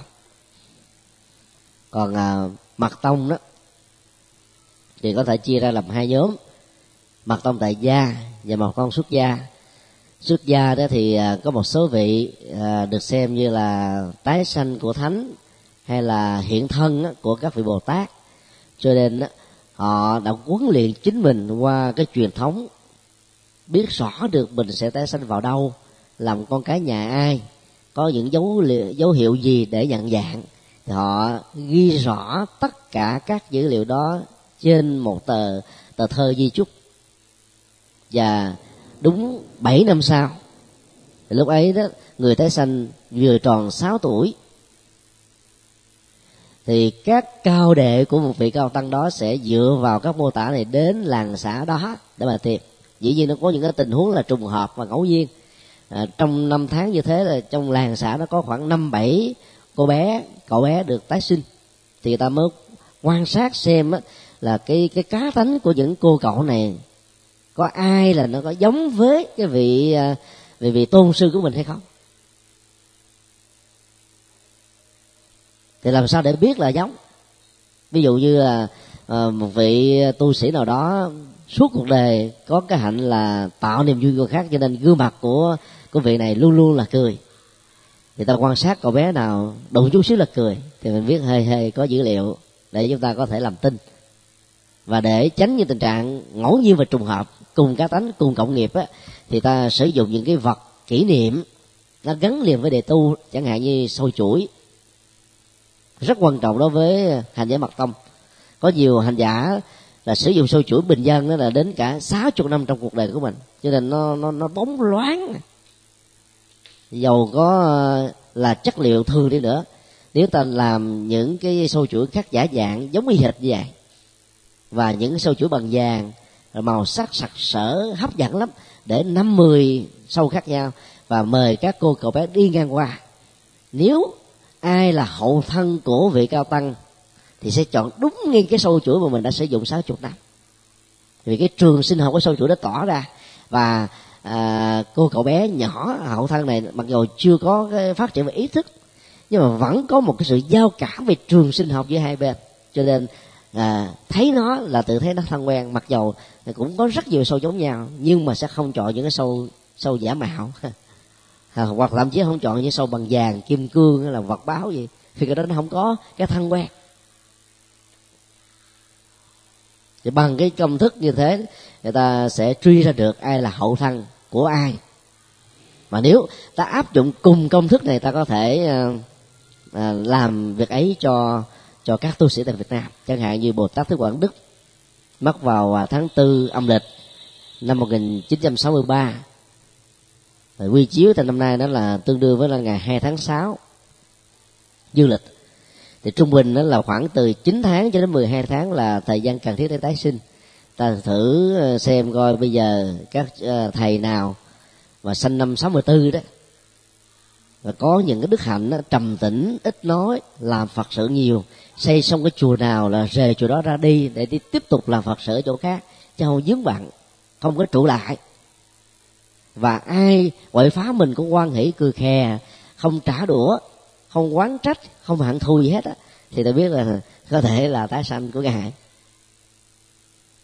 Còn Mật Tông đó thì có thể chia ra làm hai nhóm: Mật Tông tại gia và Mật Tông xuất gia. Xuất gia đó thì có một số vị được xem như là tái sanh của thánh hay là hiện thân của các vị Bồ Tát, cho nên họ đã huấn luyện chính mình qua cái truyền thống, biết rõ được mình sẽ tái sanh vào đâu, làm con cái nhà ai, có những dấu hiệu gì để nhận dạng, thì họ ghi rõ tất cả các dữ liệu đó trên một tờ thơ di chúc. Và đúng 7 năm sau, thì lúc ấy đó người tái sanh vừa tròn 6 tuổi, thì các cao đệ của một vị cao tăng đó sẽ dựa vào các mô tả này đến làng xã đó để mà tìm. Dĩ nhiên nó có những cái tình huống là trùng hợp và ngẫu nhiên. Trong năm tháng như thế là trong làng xã nó có khoảng 5-7 cậu bé được tái sinh, thì người ta mới quan sát xem là cái cá tánh của những cô cậu này có ai là nó có giống với cái vị tôn sư của mình hay không. Thì làm sao để biết là giống? Ví dụ như là một vị tu sĩ nào đó suốt cuộc đời có cái hạnh là tạo niềm vui người khác, cho nên gương mặt của vị này luôn luôn là cười. Thì ta quan sát cậu bé nào đụng chút xíu là cười, thì mình biết hơi có dữ liệu để chúng ta có thể làm tin. Và để tránh những tình trạng ngẫu nhiên và trùng hợp cùng cá tánh cùng cộng nghiệp á, thì ta sử dụng những cái vật kỷ niệm nó gắn liền với đề tu, chẳng hạn như sâu chuỗi, rất quan trọng đối với hành giả Mật Tông. Có nhiều hành giả là sử dụng sâu chuỗi bình dân đó là đến cả 60 năm trong cuộc đời của mình, cho nên nó bóng loáng. Dầu có là chất liệu thường đi nữa, nếu ta làm những cái sâu chuỗi khác giả dạng giống y hệt như vậy, và những sâu chuỗi bằng vàng màu sắc sặc sỡ hấp dẫn lắm, để 50 sâu khác nhau, và mời các cô cậu bé đi ngang qua, nếu ai là hậu thân của vị cao tăng thì sẽ chọn đúng ngay cái sâu chuỗi mà mình đã sử dụng 60 năm, vì cái trường sinh học của sâu chuỗi đã tỏ ra. Và cô cậu bé nhỏ hậu thân này mặc dù chưa có cái phát triển về ý thức, nhưng mà vẫn có một cái sự giao cảm về trường sinh học giữa hai bên, cho nên thấy nó là tự thấy nó thân quen. Mặc dù cũng có rất nhiều sâu giống nhau, nhưng mà sẽ không chọn những cái sâu giả mạo hoặc thậm chí không chọn những sâu bằng vàng, kim cương hay là vật báo gì, vì cái đó nó không có cái thân quen. Thì bằng cái công thức như thế, người ta sẽ truy ra được ai là hậu thân của ai. Mà nếu ta áp dụng cùng công thức này, ta có thể làm việc ấy cho các tu sĩ tại Việt Nam. Chẳng hạn như Bồ Tát Thích Quảng Đức mất vào tháng 4 âm lịch năm 1963, rồi quy chiếu tại năm nay đó là tương đương với là ngày 2 tháng 6 dương lịch. Thì trung bình đó là khoảng từ 9 tháng cho đến 12 tháng là thời gian cần thiết để tái sinh. Ta thử xem coi bây giờ các thầy nào mà sanh năm 64 đó, và có những cái đức hạnh đó, trầm tĩnh, ít nói, làm Phật sự nhiều, xây xong cái chùa nào là rời chùa đó ra đi để đi tiếp tục làm Phật sự ở chỗ khác, chứ không vướng bận, không có trụ lại. Và ai quậy phá mình cũng hoan hỷ cười khè, không trả đũa, không oán trách, không hận thù gì hết á, thì ta biết là có thể là tái sanh của ngài.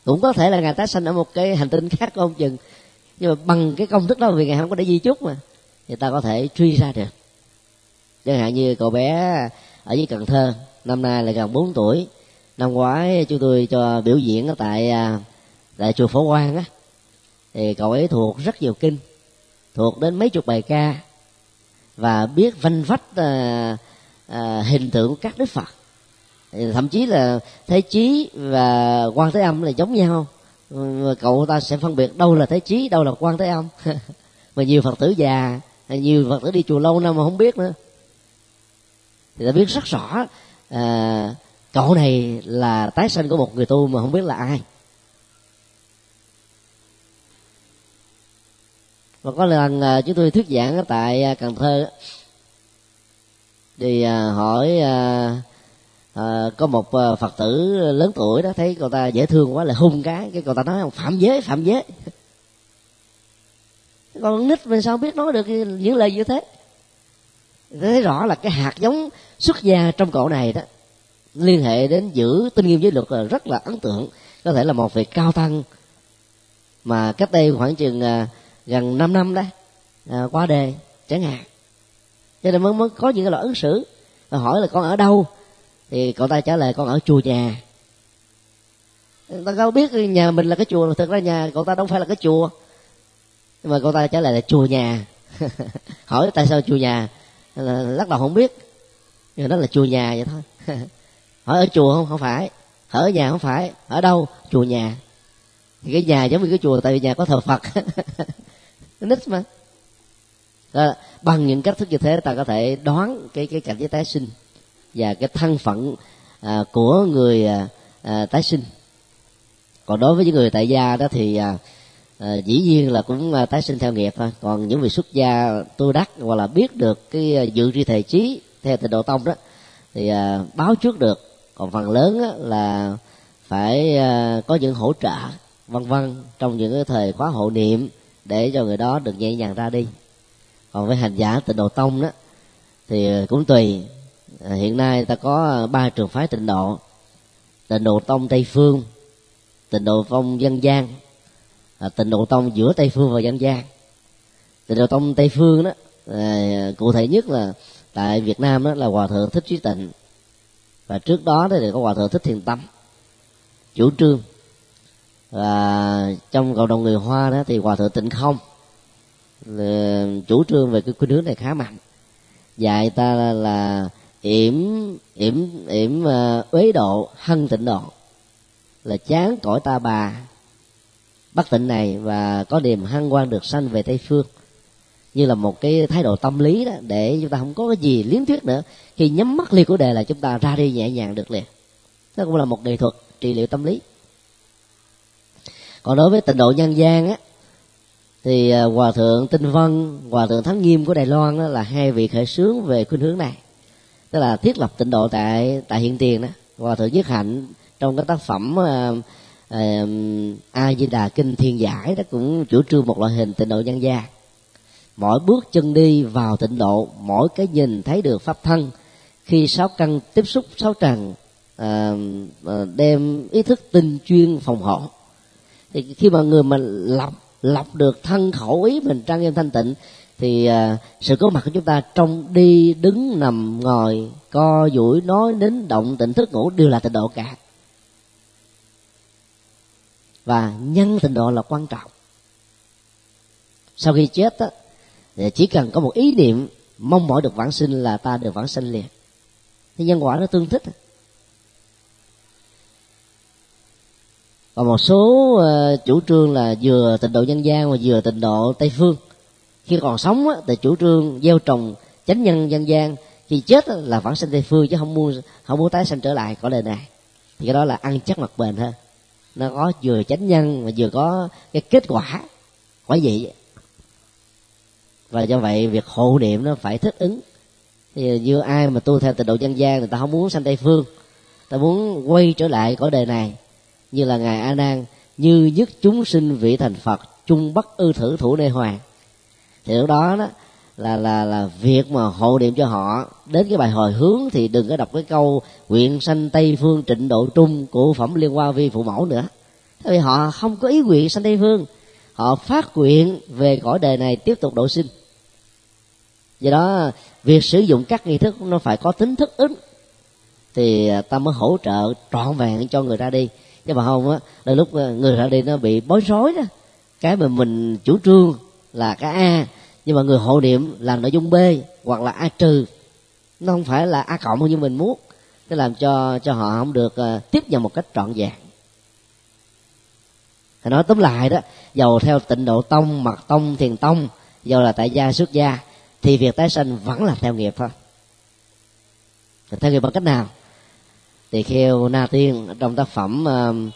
Cũng có thể là ngài tái sanh ở một cái hành tinh khác không chừng, nhưng mà bằng cái công thức đó, vì ngài không có để di chúc mà, người ta có thể truy ra được. Chẳng hạn như cậu bé ở dưới Cần Thơ, năm nay là gần 4 tuổi. Năm ngoái chúng tôi cho biểu diễn ở tại chùa Phổ Quang á, thì cậu ấy thuộc rất nhiều kinh, thuộc đến mấy chục bài ca, và biết vanh vách hình tượng của các đức Phật. Thậm chí là Thế Chí và Quan Thế Âm là giống nhau, mà cậu ta sẽ phân biệt đâu là Thế Chí, đâu là Quan Thế Âm. Mà nhiều Phật tử già, nhiều Phật tử đi chùa lâu năm mà không biết nữa, thì ta biết rất rõ cậu này là tái sanh của một người tu mà không biết là ai. Và có lần chúng tôi thuyết giảng ở tại Cần Thơ, thì hỏi có một Phật tử lớn tuổi đó, thấy cậu ta dễ thương quá là hung cái cậu ta nói phạm giới. Con nít mà sao biết nói được những lời như thế. Thấy rõ là cái hạt giống xuất gia trong cậu này đó liên hệ đến giữ tinh nghiêm giới luật là rất là ấn tượng. Có thể là một vị cao tăng mà cách đây khoảng chừng gần 5 năm đấy qua đời chẳng hạn, cho nên mới có những cái loại ứng xử. Và hỏi là con ở đâu, thì cậu ta trả lời con ở chùa nhà. Ta đâu biết nhà mình là cái chùa, mà thực ra nhà cậu ta đâu phải là cái chùa, nhưng mà cậu ta trả lời là chùa nhà. Hỏi tại sao chùa nhà, lắc đầu không biết, nhưng đó là chùa nhà vậy thôi. Hỏi ở chùa không? Không phải. Ở nhà không phải. Ở đâu? Chùa nhà. Thì cái nhà giống như cái chùa, tại vì nhà có thờ Phật. Nít mà. Đó, bằng những cách thức như thế ta có thể đoán cái cảnh giới tái sinh và cái thân phận của người tái sinh. Còn đối với những người tại gia đó thì dĩ nhiên là cũng tái sinh theo nghiệp thôi. Còn những vị xuất gia tu đắc hoặc là biết được cái dự tri thề chí theo Tịnh Độ Tông đó thì báo trước được. Còn phần lớn là phải có những hỗ trợ vân vân trong những cái thời khóa hộ niệm để cho người đó được nhẹ nhàng ra đi. Còn với hành giả Tịnh Độ Tông đó thì cũng tùy. Hiện nay ta có 3 trường phái Tịnh Độ: Tịnh Độ Tông Tây Phương, Tịnh Độ Tông Dân gian, Tịnh Độ Tông giữa Tây Phương và Dân gian. Tịnh Độ Tông Tây Phương đó cụ thể nhất là tại Việt Nam đó là Hòa Thượng Thích Trí Tịnh, và trước đó thì có Hòa Thượng Thích Thiền Tâm chủ trương. Và trong cộng đồng người Hoa đó thì Hòa Thượng Tịnh Không chủ trương về cái khuynh hướng này khá mạnh, dạy ta là yểm uế độ hân tịnh độ, là chán cõi ta bà bất tịnh này và có niềm hân hoan được sanh về Tây Phương, như là một cái thái độ tâm lý đó, để chúng ta không có cái gì liếm thuyết nữa. Khi nhắm mắt ly của đề là chúng ta ra đi nhẹ nhàng được liền. Đó cũng là một nghệ thuật trị liệu tâm lý. Còn đối với Tịnh Độ Nhân gian á, thì Hòa Thượng Tinh Vân, Hòa Thượng Thắng Nghiêm của Đài Loan đó là hai vị khởi xướng về khuynh hướng này, tức là thiết lập tịnh độ tại Hiện Tiền đó. Hòa Thượng Nhất Hạnh trong cái tác phẩm A Di Đà Kinh Thiên Giải đó cũng chủ trương một loại hình tịnh độ nhân gian. Mỗi bước chân đi vào tịnh độ, mỗi cái nhìn thấy được pháp thân, khi sáu căn tiếp xúc sáu trần, đem ý thức tinh chuyên phòng hộ. Thì khi mà người mình lọc được thân khẩu ý mình trang nghiêm thanh tịnh, thì sự có mặt của chúng ta trong đi đứng nằm ngồi co duỗi nói nín động tỉnh thức ngủ đều là tịnh độ cả. Và nhân tịnh độ là quan trọng. Sau khi chết á, thì chỉ cần có một ý niệm mong mỏi được vãng sinh là ta được vãng sinh liền. Thì nhân quả nó tương thích. Còn một số chủ trương là vừa tịnh độ nhân gian và vừa tịnh độ Tây Phương. Khi còn sống á, thì chủ trương gieo trồng chánh nhân dân gian, khi chết á, là vãng sinh Tây Phương, chứ không muốn tái sanh trở lại cõi đời này. Thì cái đó là ăn chắc mặt bền hơn. Nó có vừa chánh nhân mà vừa có cái kết quả vậy. Và do vậy việc hộ niệm nó phải thích ứng. Thì như ai mà tu theo tịnh độ dân gian, người ta không muốn sanh Tây Phương, ta muốn quay trở lại cõi đời này, như là ngài A Nan: như nhất chúng sinh vị thành Phật, chung bất ư thử thủ nê hoàng. Thì lúc đó đó là việc mà hộ niệm cho họ đến cái bài hồi hướng, thì đừng có đọc cái câu nguyện sanh Tây Phương trịnh độ trung của phẩm Liên Hoa Vi Phụ Mẫu nữa. vì họ không có ý nguyện sanh Tây Phương, họ phát nguyện về cõi đời này tiếp tục độ sinh. Do đó việc sử dụng các nghi thức nó phải có tính thức ứng, thì ta mới hỗ trợ trọn vẹn cho người ra đi. Chứ mà không á, đôi lúc người ra đi nó bị bối rối đó. Cái mà mình chủ trương là cái A, nhưng mà người hộ niệm làm nội dung B hoặc là A trừ, nó không phải là A cộng như mình muốn, nó làm cho họ không được tiếp nhận một cách trọn vẹn. Thì nói tóm lại đó, dầu theo Tịnh Độ Tông, Mật Tông, Thiền Tông, dầu là tại gia xuất gia, thì việc tái sanh vẫn là theo nghiệp thôi. Thì theo nghiệp bằng cách nào? Tỳ Kheo Na Tiên trong tác phẩm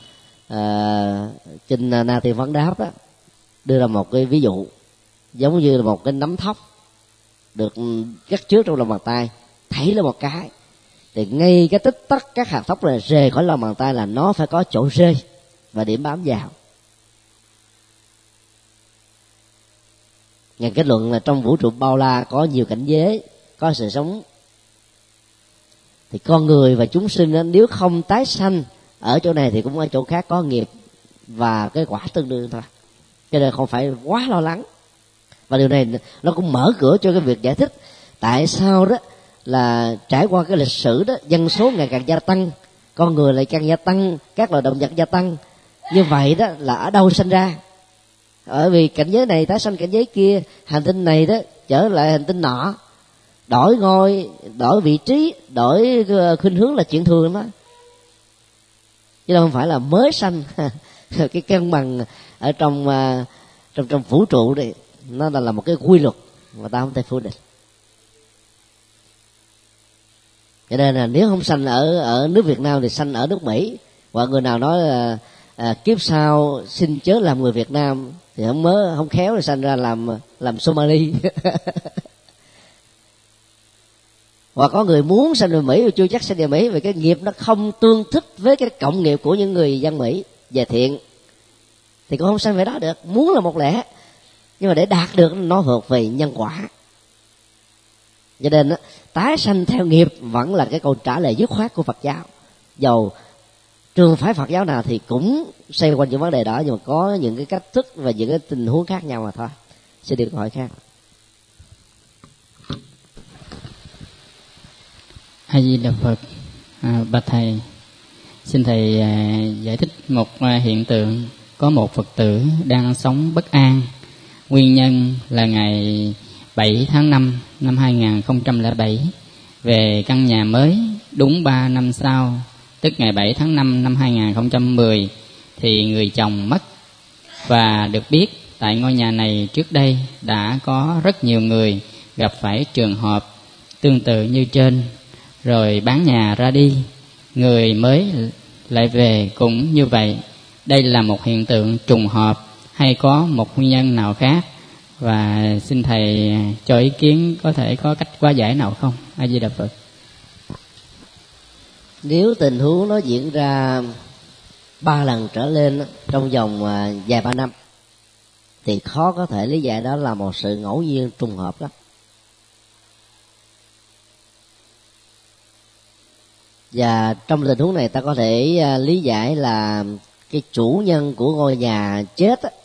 Kinh Na Tiên Vấn Đáp đó, đưa ra một cái ví dụ giống như là một cái nắm thóc được cắt trước trong lòng bàn tay, thảy lên một cái, thì ngay cái tích tắc các hạt thóc này rời khỏi lòng bàn tay là nó phải có chỗ rơi và điểm bám vào. Ngài kết luận là trong vũ trụ bao la có nhiều cảnh giới, có sự sống, thì con người và chúng sinh đó, nếu không tái sanh ở chỗ này thì cũng ở chỗ khác có nghiệp và cái quả tương đương thôi, cho nên không phải quá lo lắng. Và điều này nó cũng mở cửa cho cái việc giải thích tại sao đó là trải qua cái lịch sử đó, dân số ngày càng gia tăng, con người lại càng gia tăng, các loài động vật gia tăng. Như vậy đó là ở đâu sinh ra? Ở vì cảnh giới này tái sanh cảnh giới kia, hành tinh này đó trở lại hành tinh nọ, đổi ngôi, đổi vị trí, đổi khuynh hướng là chuyện thường đó, chứ không phải là mới sanh. Cái cân bằng ở trong vũ trụ này nó là một cái quy luật mà ta không thể phủ định. Cho nên là nếu không sanh ở nước Việt Nam thì sanh ở nước Mỹ, hoặc người nào nói là kiếp sau xin chớ làm người Việt Nam, thì không khéo là sanh ra làm Somali. Hoặc có người muốn sanh về Mỹ mà chưa chắc sanh về Mỹ, vì cái nghiệp nó không tương thích với cái cộng nghiệp của những người dân Mỹ về thiện, thì cũng không sanh về đó được. Muốn là một lẽ, nhưng mà để đạt được nó thuộc về nhân quả. Cho nên tái sanh theo nghiệp vẫn là cái câu trả lời dứt khoát của Phật giáo. Dầu trường phái Phật giáo nào thì cũng xoay quanh những vấn đề đó, nhưng mà có những cái cách thức và những cái tình huống khác nhau mà thôi. Xin được câu hỏi khác. A Di Đà Phật. Bạch thầy, xin thầy giải thích một hiện tượng. Có một Phật tử đang sống bất an. Nguyên nhân là ngày 7 tháng 5 năm 2007 về căn nhà mới. Đúng 3 năm sau, tức ngày 7 tháng 5 năm 2010, thì người chồng mất. Và được biết tại ngôi nhà này trước đây đã có rất nhiều người gặp phải trường hợp tương tự như trên, rồi bán nhà ra đi, người mới lại về cũng như vậy. Đây là một hiện tượng trùng hợp hay có một nguyên nhân nào khác? Và xin thầy cho ý kiến có thể có cách hóa giải nào không? A Di Đà Phật. Nếu tình huống nó diễn ra 3 lần trở lên trong vòng vài ba năm, thì khó có thể lý giải đó là một sự ngẫu nhiên trùng hợp lắm. Và trong tình huống này ta có thể lý giải là cái chủ nhân của ngôi nhà chết á,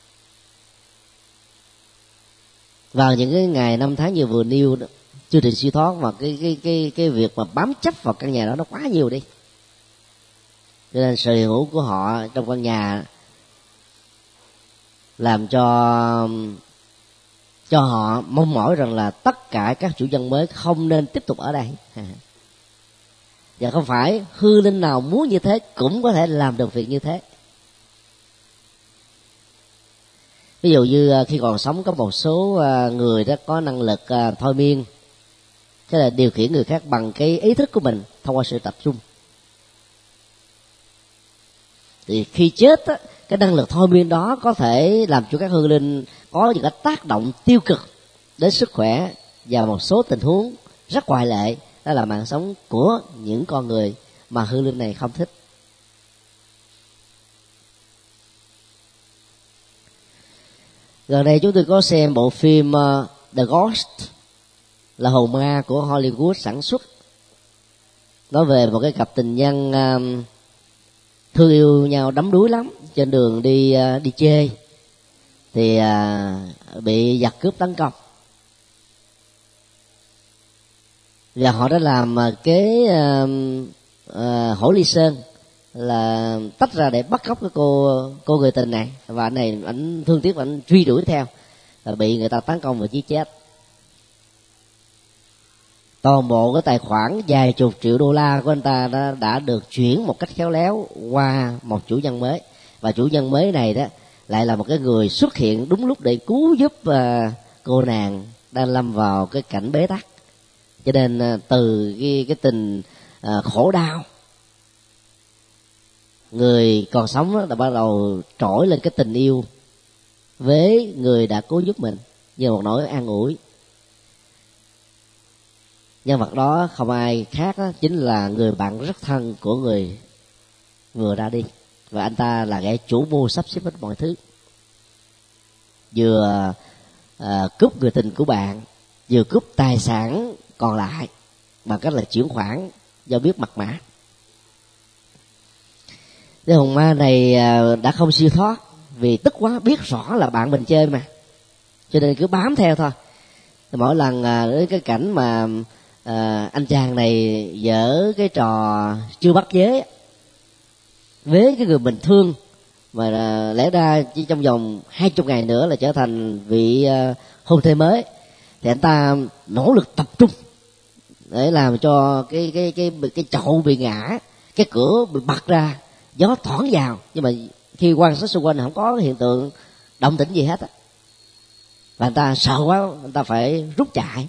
vào những cái ngày năm tháng như vừa nêu đó, chưa trình siêu thoát, mà cái việc mà bám chấp vào căn nhà đó nó quá nhiều đi, cho nên sự hiện hữu của họ trong căn nhà làm cho họ mong mỏi rằng là tất cả các chủ nhân mới không nên tiếp tục ở đây. Và không phải hư linh nào muốn như thế cũng có thể làm được việc như thế. Ví dụ như khi còn sống có một số người đó có năng lực thôi miên, tức là điều khiển người khác bằng cái ý thức của mình thông qua sự tập trung. Thì khi chết á, cái năng lực thôi miên đó có thể làm cho các hư linh có những cái tác động tiêu cực đến sức khỏe và một số tình huống rất ngoại lệ, đó là mạng sống của những con người mà hư linh này không thích. Gần đây chúng tôi có xem bộ phim The Ghost, là hồn ma của Hollywood sản xuất, nói về một cái cặp tình nhân thương yêu nhau đắm đuối lắm, trên đường đi chơi thì bị giặc cướp tấn công, và họ đã làm kế Hổ Ly Sơn là tách ra để bắt cóc cái cô người tình này, và anh này ảnh thương tiếc và ảnh truy đuổi theo, là bị người ta tấn công và giết chết. Toàn bộ cái tài khoản vài chục triệu đô la của anh ta đã được chuyển một cách khéo léo qua một chủ nhân mới, và chủ nhân mới này đó lại là một cái người xuất hiện đúng lúc để cứu giúp cô nàng đang lâm vào cái cảnh bế tắc. Cho nên từ cái tình khổ đau, người còn sống đã bắt đầu trỗi lên cái tình yêu với người đã cứu giúp mình như một nỗi an ủi. Nhân vật đó không ai khác đó, chính là người bạn rất thân của người vừa ra đi, và anh ta là kẻ chủ mưu sắp xếp hết mọi thứ, vừa cướp người tình của bạn, vừa cướp tài sản còn lại bằng cách là chuyển khoản do biết mật mã. Cái hồn ma này đã không siêu thoát vì tức quá, biết rõ là bạn mình chơi mà, cho nên cứ bám theo thôi. Mỗi lần đến cái cảnh mà anh chàng này dở cái trò chưa bắt giới với cái người mình thương, mà lẽ ra chỉ trong vòng 20 ngày nữa là trở thành vị hôn thê mới, thì anh ta nỗ lực tập trung để làm cho cái chậu bị ngã, cái cửa bị bật ra, gió thoảng vào, nhưng mà khi quan sát xung quanh không có hiện tượng động tĩnh gì hết á, và anh ta sợ quá, anh ta phải rút chạy.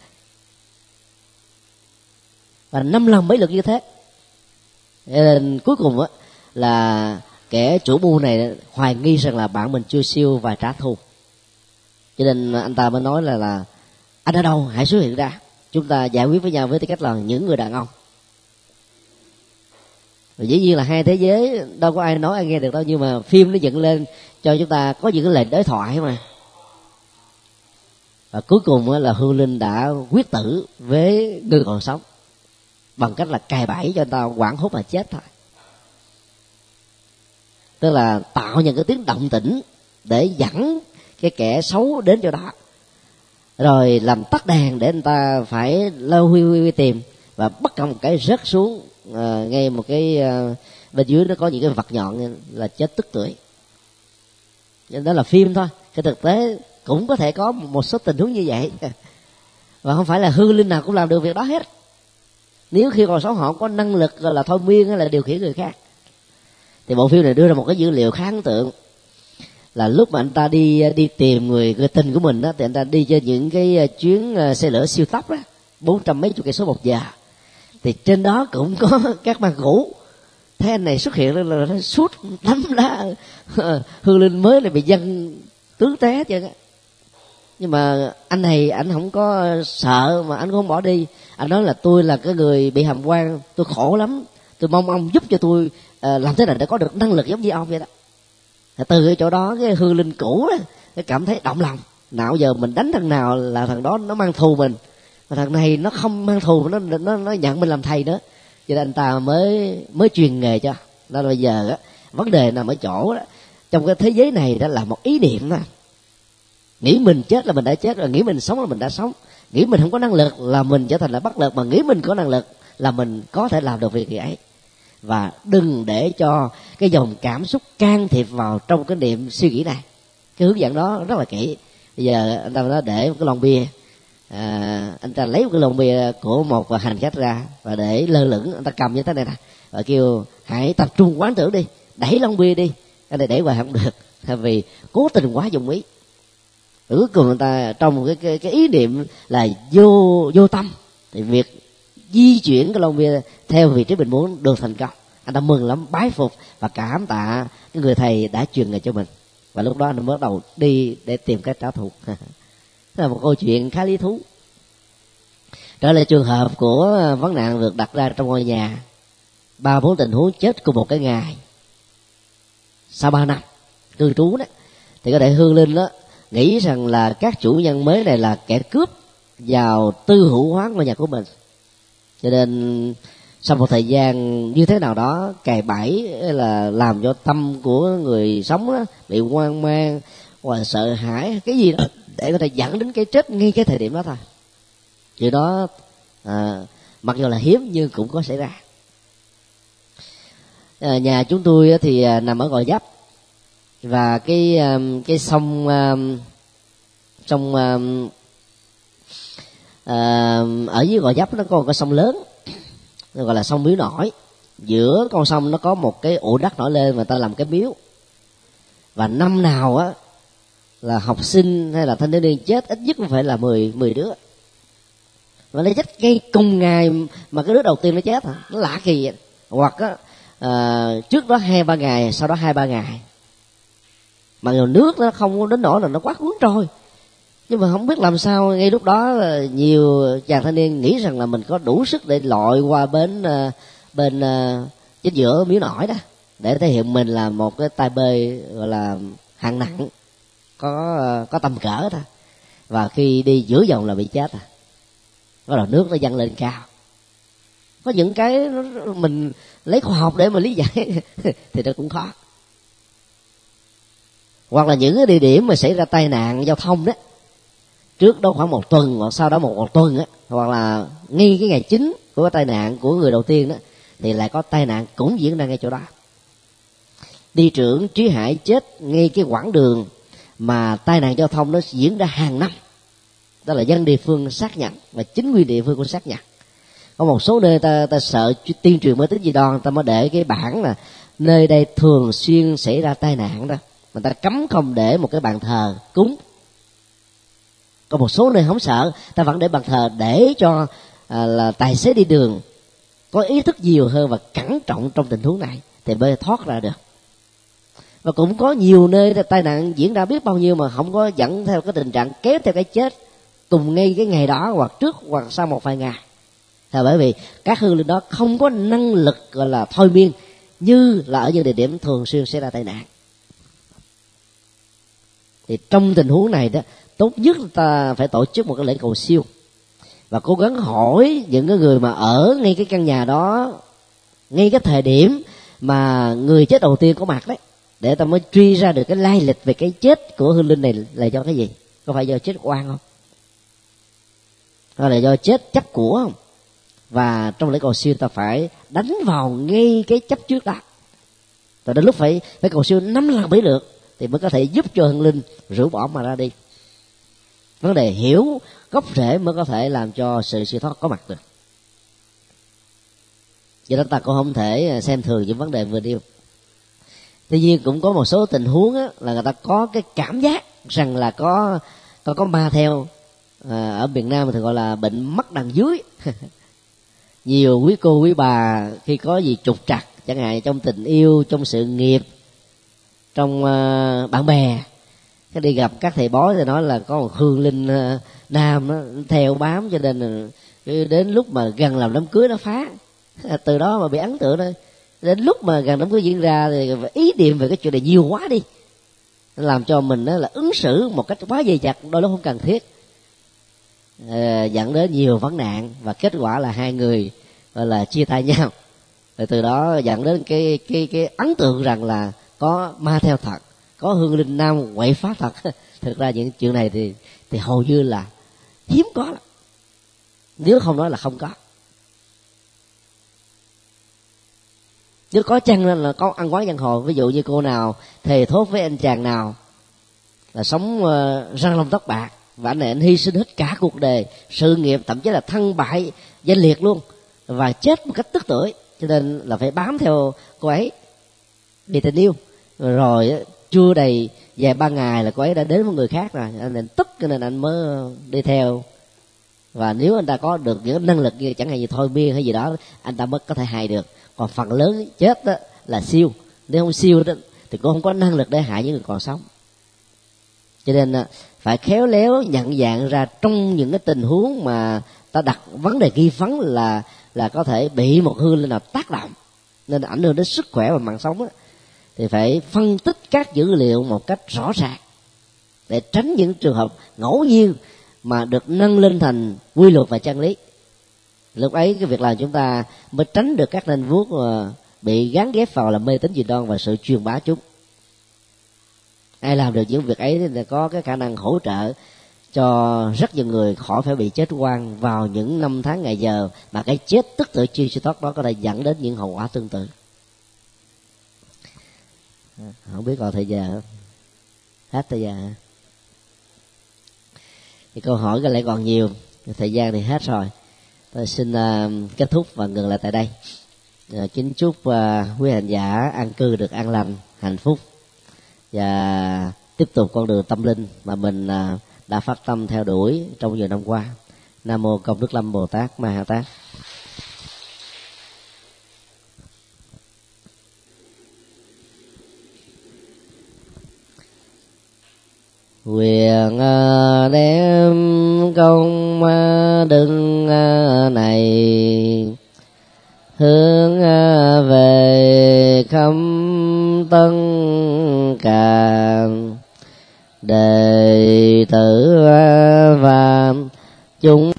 Và 5 lần mấy lượt như thế, nên cuối cùng á là kẻ chủ mưu này hoài nghi rằng là bạn mình chưa siêu và trả thù, cho nên anh ta mới nói là anh ở đâu, hãy xuất hiện ra, chúng ta giải quyết với nhau với tư cách là những người đàn ông. Và dĩ nhiên là hai thế giới đâu có ai nói ai nghe được đâu, nhưng mà phim nó dựng lên cho chúng ta có những cái lệnh đối thoại mà. Và cuối cùng là Hương Linh đã quyết tử với người còn sống bằng cách là cài bẫy cho anh ta hoảng hốt mà chết thôi. Tức là tạo những cái tiếng động tĩnh để dẫn cái kẻ xấu đến chỗ đó, rồi làm tắt đèn để anh ta phải lơ huy tìm, và bất công một cái rớt xuống ngay một cái bên dưới nó có những cái vật nhọn là chết tức tưởi. Đó là phim thôi, cái thực tế cũng có thể có một số tình huống như vậy, và không phải là hư linh nào cũng làm được việc đó hết. Nếu khi còn sống họ có năng lực là thôi miên hay là điều khiển người khác. Thì bộ phim này đưa ra một cái dữ liệu khá ấn tượng, là lúc mà anh ta đi tìm người tình của mình đó, thì anh ta đi trên những cái chuyến xe lửa siêu tốc đó, 400 mấy chục cây số một giờ, thì trên đó cũng có các băng cũ. Thấy anh này xuất hiện là nó sút đấm đá Hương Linh mới là bị dân tứ té chứ. Nhưng mà anh này anh không có sợ mà anh cũng không bỏ đi. Anh nói là tôi là cái người bị hàm quan, tôi khổ lắm, tôi mong ông giúp cho tôi làm thế nào để có được năng lực giống như ông vậy đó. Từ cái chỗ đó cái Hương Linh cũ đó, cái cảm thấy động lòng, nào giờ mình đánh thằng nào là thằng đó nó mang thù mình, mà thằng này nó không mang thù, nó nhận mình làm thầy nữa, cho nên anh ta mới truyền nghề cho. Đó là bây giờ á, vấn đề nằm ở chỗ đó, trong cái thế giới này đó là một ý niệm đó. Nghĩ mình chết là mình đã chết, rồi nghĩ mình sống là mình đã sống. Nghĩ mình không có năng lực là mình trở thành là bất lực, mà nghĩ mình có năng lực là mình có thể làm được việc gì ấy. Và đừng để cho cái dòng cảm xúc can thiệp vào trong cái niệm suy nghĩ này. Cái hướng dẫn đó rất là kỹ. Bây giờ anh ta nói để một cái lon bia, anh ta lấy một cái lon bia của một hành khách ra và để lơ lửng, anh ta cầm như thế này nè, và kêu hãy tập trung quán tưởng đi, đẩy lon bia đi. Anh này đẩy hoài không được, vì cố tình quá dụng ý. Cuối cùng người ta trong cái ý niệm là vô tâm, thì việc di chuyển cái lon bia theo vị trí mình muốn được thành công. Anh ta mừng lắm, bái phục và cảm tạ cái người thầy đã truyền nghề cho mình. Và lúc đó anh bắt đầu đi để tìm cách trả thù. Đó là một câu chuyện khá lý thú. Trở lại trường hợp của vấn nạn được đặt ra trong ngôi nhà, 3-4 tình huống chết cùng một cái ngày sau 3 năm cư trú đó, thì có thể Hương Linh đó nghĩ rằng là các chủ nhân mới này là kẻ cướp vào tư hữu hóa ngôi nhà của mình, cho nên sau một thời gian như thế nào đó cày bẫy là làm cho tâm của người sống đó bị hoang mang hoặc sợ hãi cái gì đó để có thể dẫn đến cái chết ngay cái thời điểm đó thôi. Điều đó mặc dù là hiếm nhưng cũng có xảy ra. Nhà chúng tôi thì nằm ở Gò Vấp, và cái sông ở dưới Gò Vấp nó có một cái sông lớn gọi là sông Miếu Nổi. Giữa con sông nó có một cái ụ đất nổi lên mà ta làm cái miếu, và năm nào á là học sinh hay là thanh thiếu niên chết ít nhất cũng phải là 10 đứa. Và nó chết ngay cùng ngày mà cái đứa đầu tiên nó chết hả? Nó lạ kỳ vậy. Hoặc á trước đó 2-3 ngày, sau đó 2-3 ngày. Mà dù nước nó không đến nỗi là nó quá cuốn trôi, nhưng mà không biết làm sao ngay lúc đó nhiều chàng thanh niên nghĩ rằng là mình có đủ sức để lội qua bên chính giữa Miếu Nổi đó, để thể hiện mình là một cái tay bơi gọi là hạng nặng, có tầm cỡ đó. Và khi đi giữa dòng là bị chết à. Bắt đầu nước nó dâng lên cao. Có những cái mình lấy khoa học để mà lý giải thì nó cũng khó. Hoặc là những cái địa điểm mà xảy ra tai nạn giao thông đó, trước đó khoảng 1 tuần hoặc sau đó một tuần á, hoặc là ngay cái ngày chính của cái tai nạn của người đầu tiên đó, thì lại có tai nạn cũng diễn ra ngay chỗ đó. Đi trưởng Trí Hải chết ngay cái quãng đường mà tai nạn giao thông nó diễn ra hàng năm. Đó là dân địa phương xác nhận và chính quyền địa phương cũng xác nhận. Có một số nơi ta sợ tuyên truyền mới tính gì đoan, ta mới để cái bảng là nơi đây thường xuyên xảy ra tai nạn đó, mà ta cấm không để một cái bàn thờ cúng. Có một số nơi không sợ, ta vẫn để bàn thờ để cho là tài xế đi đường có ý thức nhiều hơn và cẩn trọng trong tình huống này thì mới thoát ra được. Và cũng có nhiều nơi tai nạn diễn ra biết bao nhiêu mà không có dẫn theo cái tình trạng kéo theo cái chết cùng ngay cái ngày đó, hoặc trước hoặc sau một vài ngày. Là bởi vì các hương linh đó không có năng lực gọi là thôi miên như là ở những địa điểm thường xuyên xảy ra tai nạn. Thì trong tình huống này đó, tốt nhất ta phải tổ chức một cái lễ cầu siêu và cố gắng hỏi những cái người mà ở ngay cái căn nhà đó, ngay cái thời điểm mà người chết đầu tiên có mặt đấy, để ta mới truy ra được cái lai lịch về cái chết của hương linh này là do cái gì. Có phải do chết oan không, hay là do chết chấp của không? Và trong lễ cầu siêu ta phải đánh vào ngay cái chấp trước đó, và đến lúc phải cầu siêu 5 lần 7 lượt thì mới có thể giúp cho hương linh rũ bỏ mà ra đi. Vấn đề hiểu gốc rễ mới có thể làm cho sự siêu thoát có mặt được. Do đó ta cũng không thể xem thường những vấn đề vừa nêu. Tuy nhiên cũng có một số tình huống á, là người ta có cái cảm giác rằng là có ma theo. Ở miền Nam thì gọi là bệnh mắt đằng dưới. Nhiều quý cô quý bà khi có gì trục trặc, chẳng hạn trong tình yêu, trong sự nghiệp, trong bạn bè, cái đi gặp các thầy bói thì nói là có một hương linh nam nó theo bám, cho nên là đến lúc mà gần làm đám cưới nó phá. Từ đó mà bị ấn tượng thôi. Đến lúc mà gần đám cưới diễn ra thì ý niệm về cái chuyện này nhiều quá đi, làm cho mình là ứng xử một cách quá dày dặt, đôi lúc không cần thiết, dẫn đến nhiều vấn nạn, và kết quả là hai người gọi là chia tay nhau. Rồi từ đó dẫn đến cái ấn tượng rằng là có ma theo thật, có hương linh nam quậy phá thật. Thực ra những chuyện này thì hầu như là hiếm có lắm, nếu không nói là không có. Nếu có chăng là có ăn quán giang hồ. Ví dụ như cô nào thề thốt với anh chàng nào là sống răng long tóc bạc, và anh này anh hy sinh hết cả cuộc đời, sự nghiệp, thậm chí là thân bại danh liệt luôn, và chết một cách tức tưởi, cho nên là phải bám theo cô ấy vì tình yêu. Rồi chưa đầy vài 3 ngày là cô ấy đã đến với người khác rồi, anh nên tức, cho nên anh mới đi theo. Và nếu anh ta có được những năng lực như chẳng hạn như thôi miên hay gì đó, anh ta mới có thể hại được. Còn phần lớn chết đó là siêu, nếu không siêu đó thì cũng không có năng lực để hại những người còn sống. Cho nên phải khéo léo nhận dạng ra trong những cái tình huống mà ta đặt vấn đề nghi vấn là có thể bị một hương linh nào tác động nên ảnh hưởng đến sức khỏe và mạng sống đó, thì phải phân tích các dữ liệu một cách rõ ràng để tránh những trường hợp ngẫu nhiên mà được nâng lên thành quy luật và chân lý. Lúc ấy cái việc làm chúng ta mới tránh được các nanh vuốt mà bị gắn ghép vào là mê tín dị đoan và sự truyền bá chúng. Ai làm được những việc ấy thì có cái khả năng hỗ trợ cho rất nhiều người khỏi phải bị chết oan vào những năm tháng ngày giờ mà cái chết tức tự chi siêu thoát đó có thể dẫn đến những hậu quả tương tự. Không biết còn thời giờ không? Hết thời giờ. Thì câu hỏi có lẽ còn nhiều, thời gian thì hết rồi. Tôi xin kết thúc và ngừng lại tại đây. Kính chúc quý hành giả an cư được an lành, hạnh phúc và tiếp tục con đường tâm linh mà mình đã phát tâm theo đuổi trong nhiều năm qua. Nam mô Công Đức Lâm Bồ Tát Ma Ha Tát. Quyền đem công đức này hướng về khắp tất cả đệ tử và chúng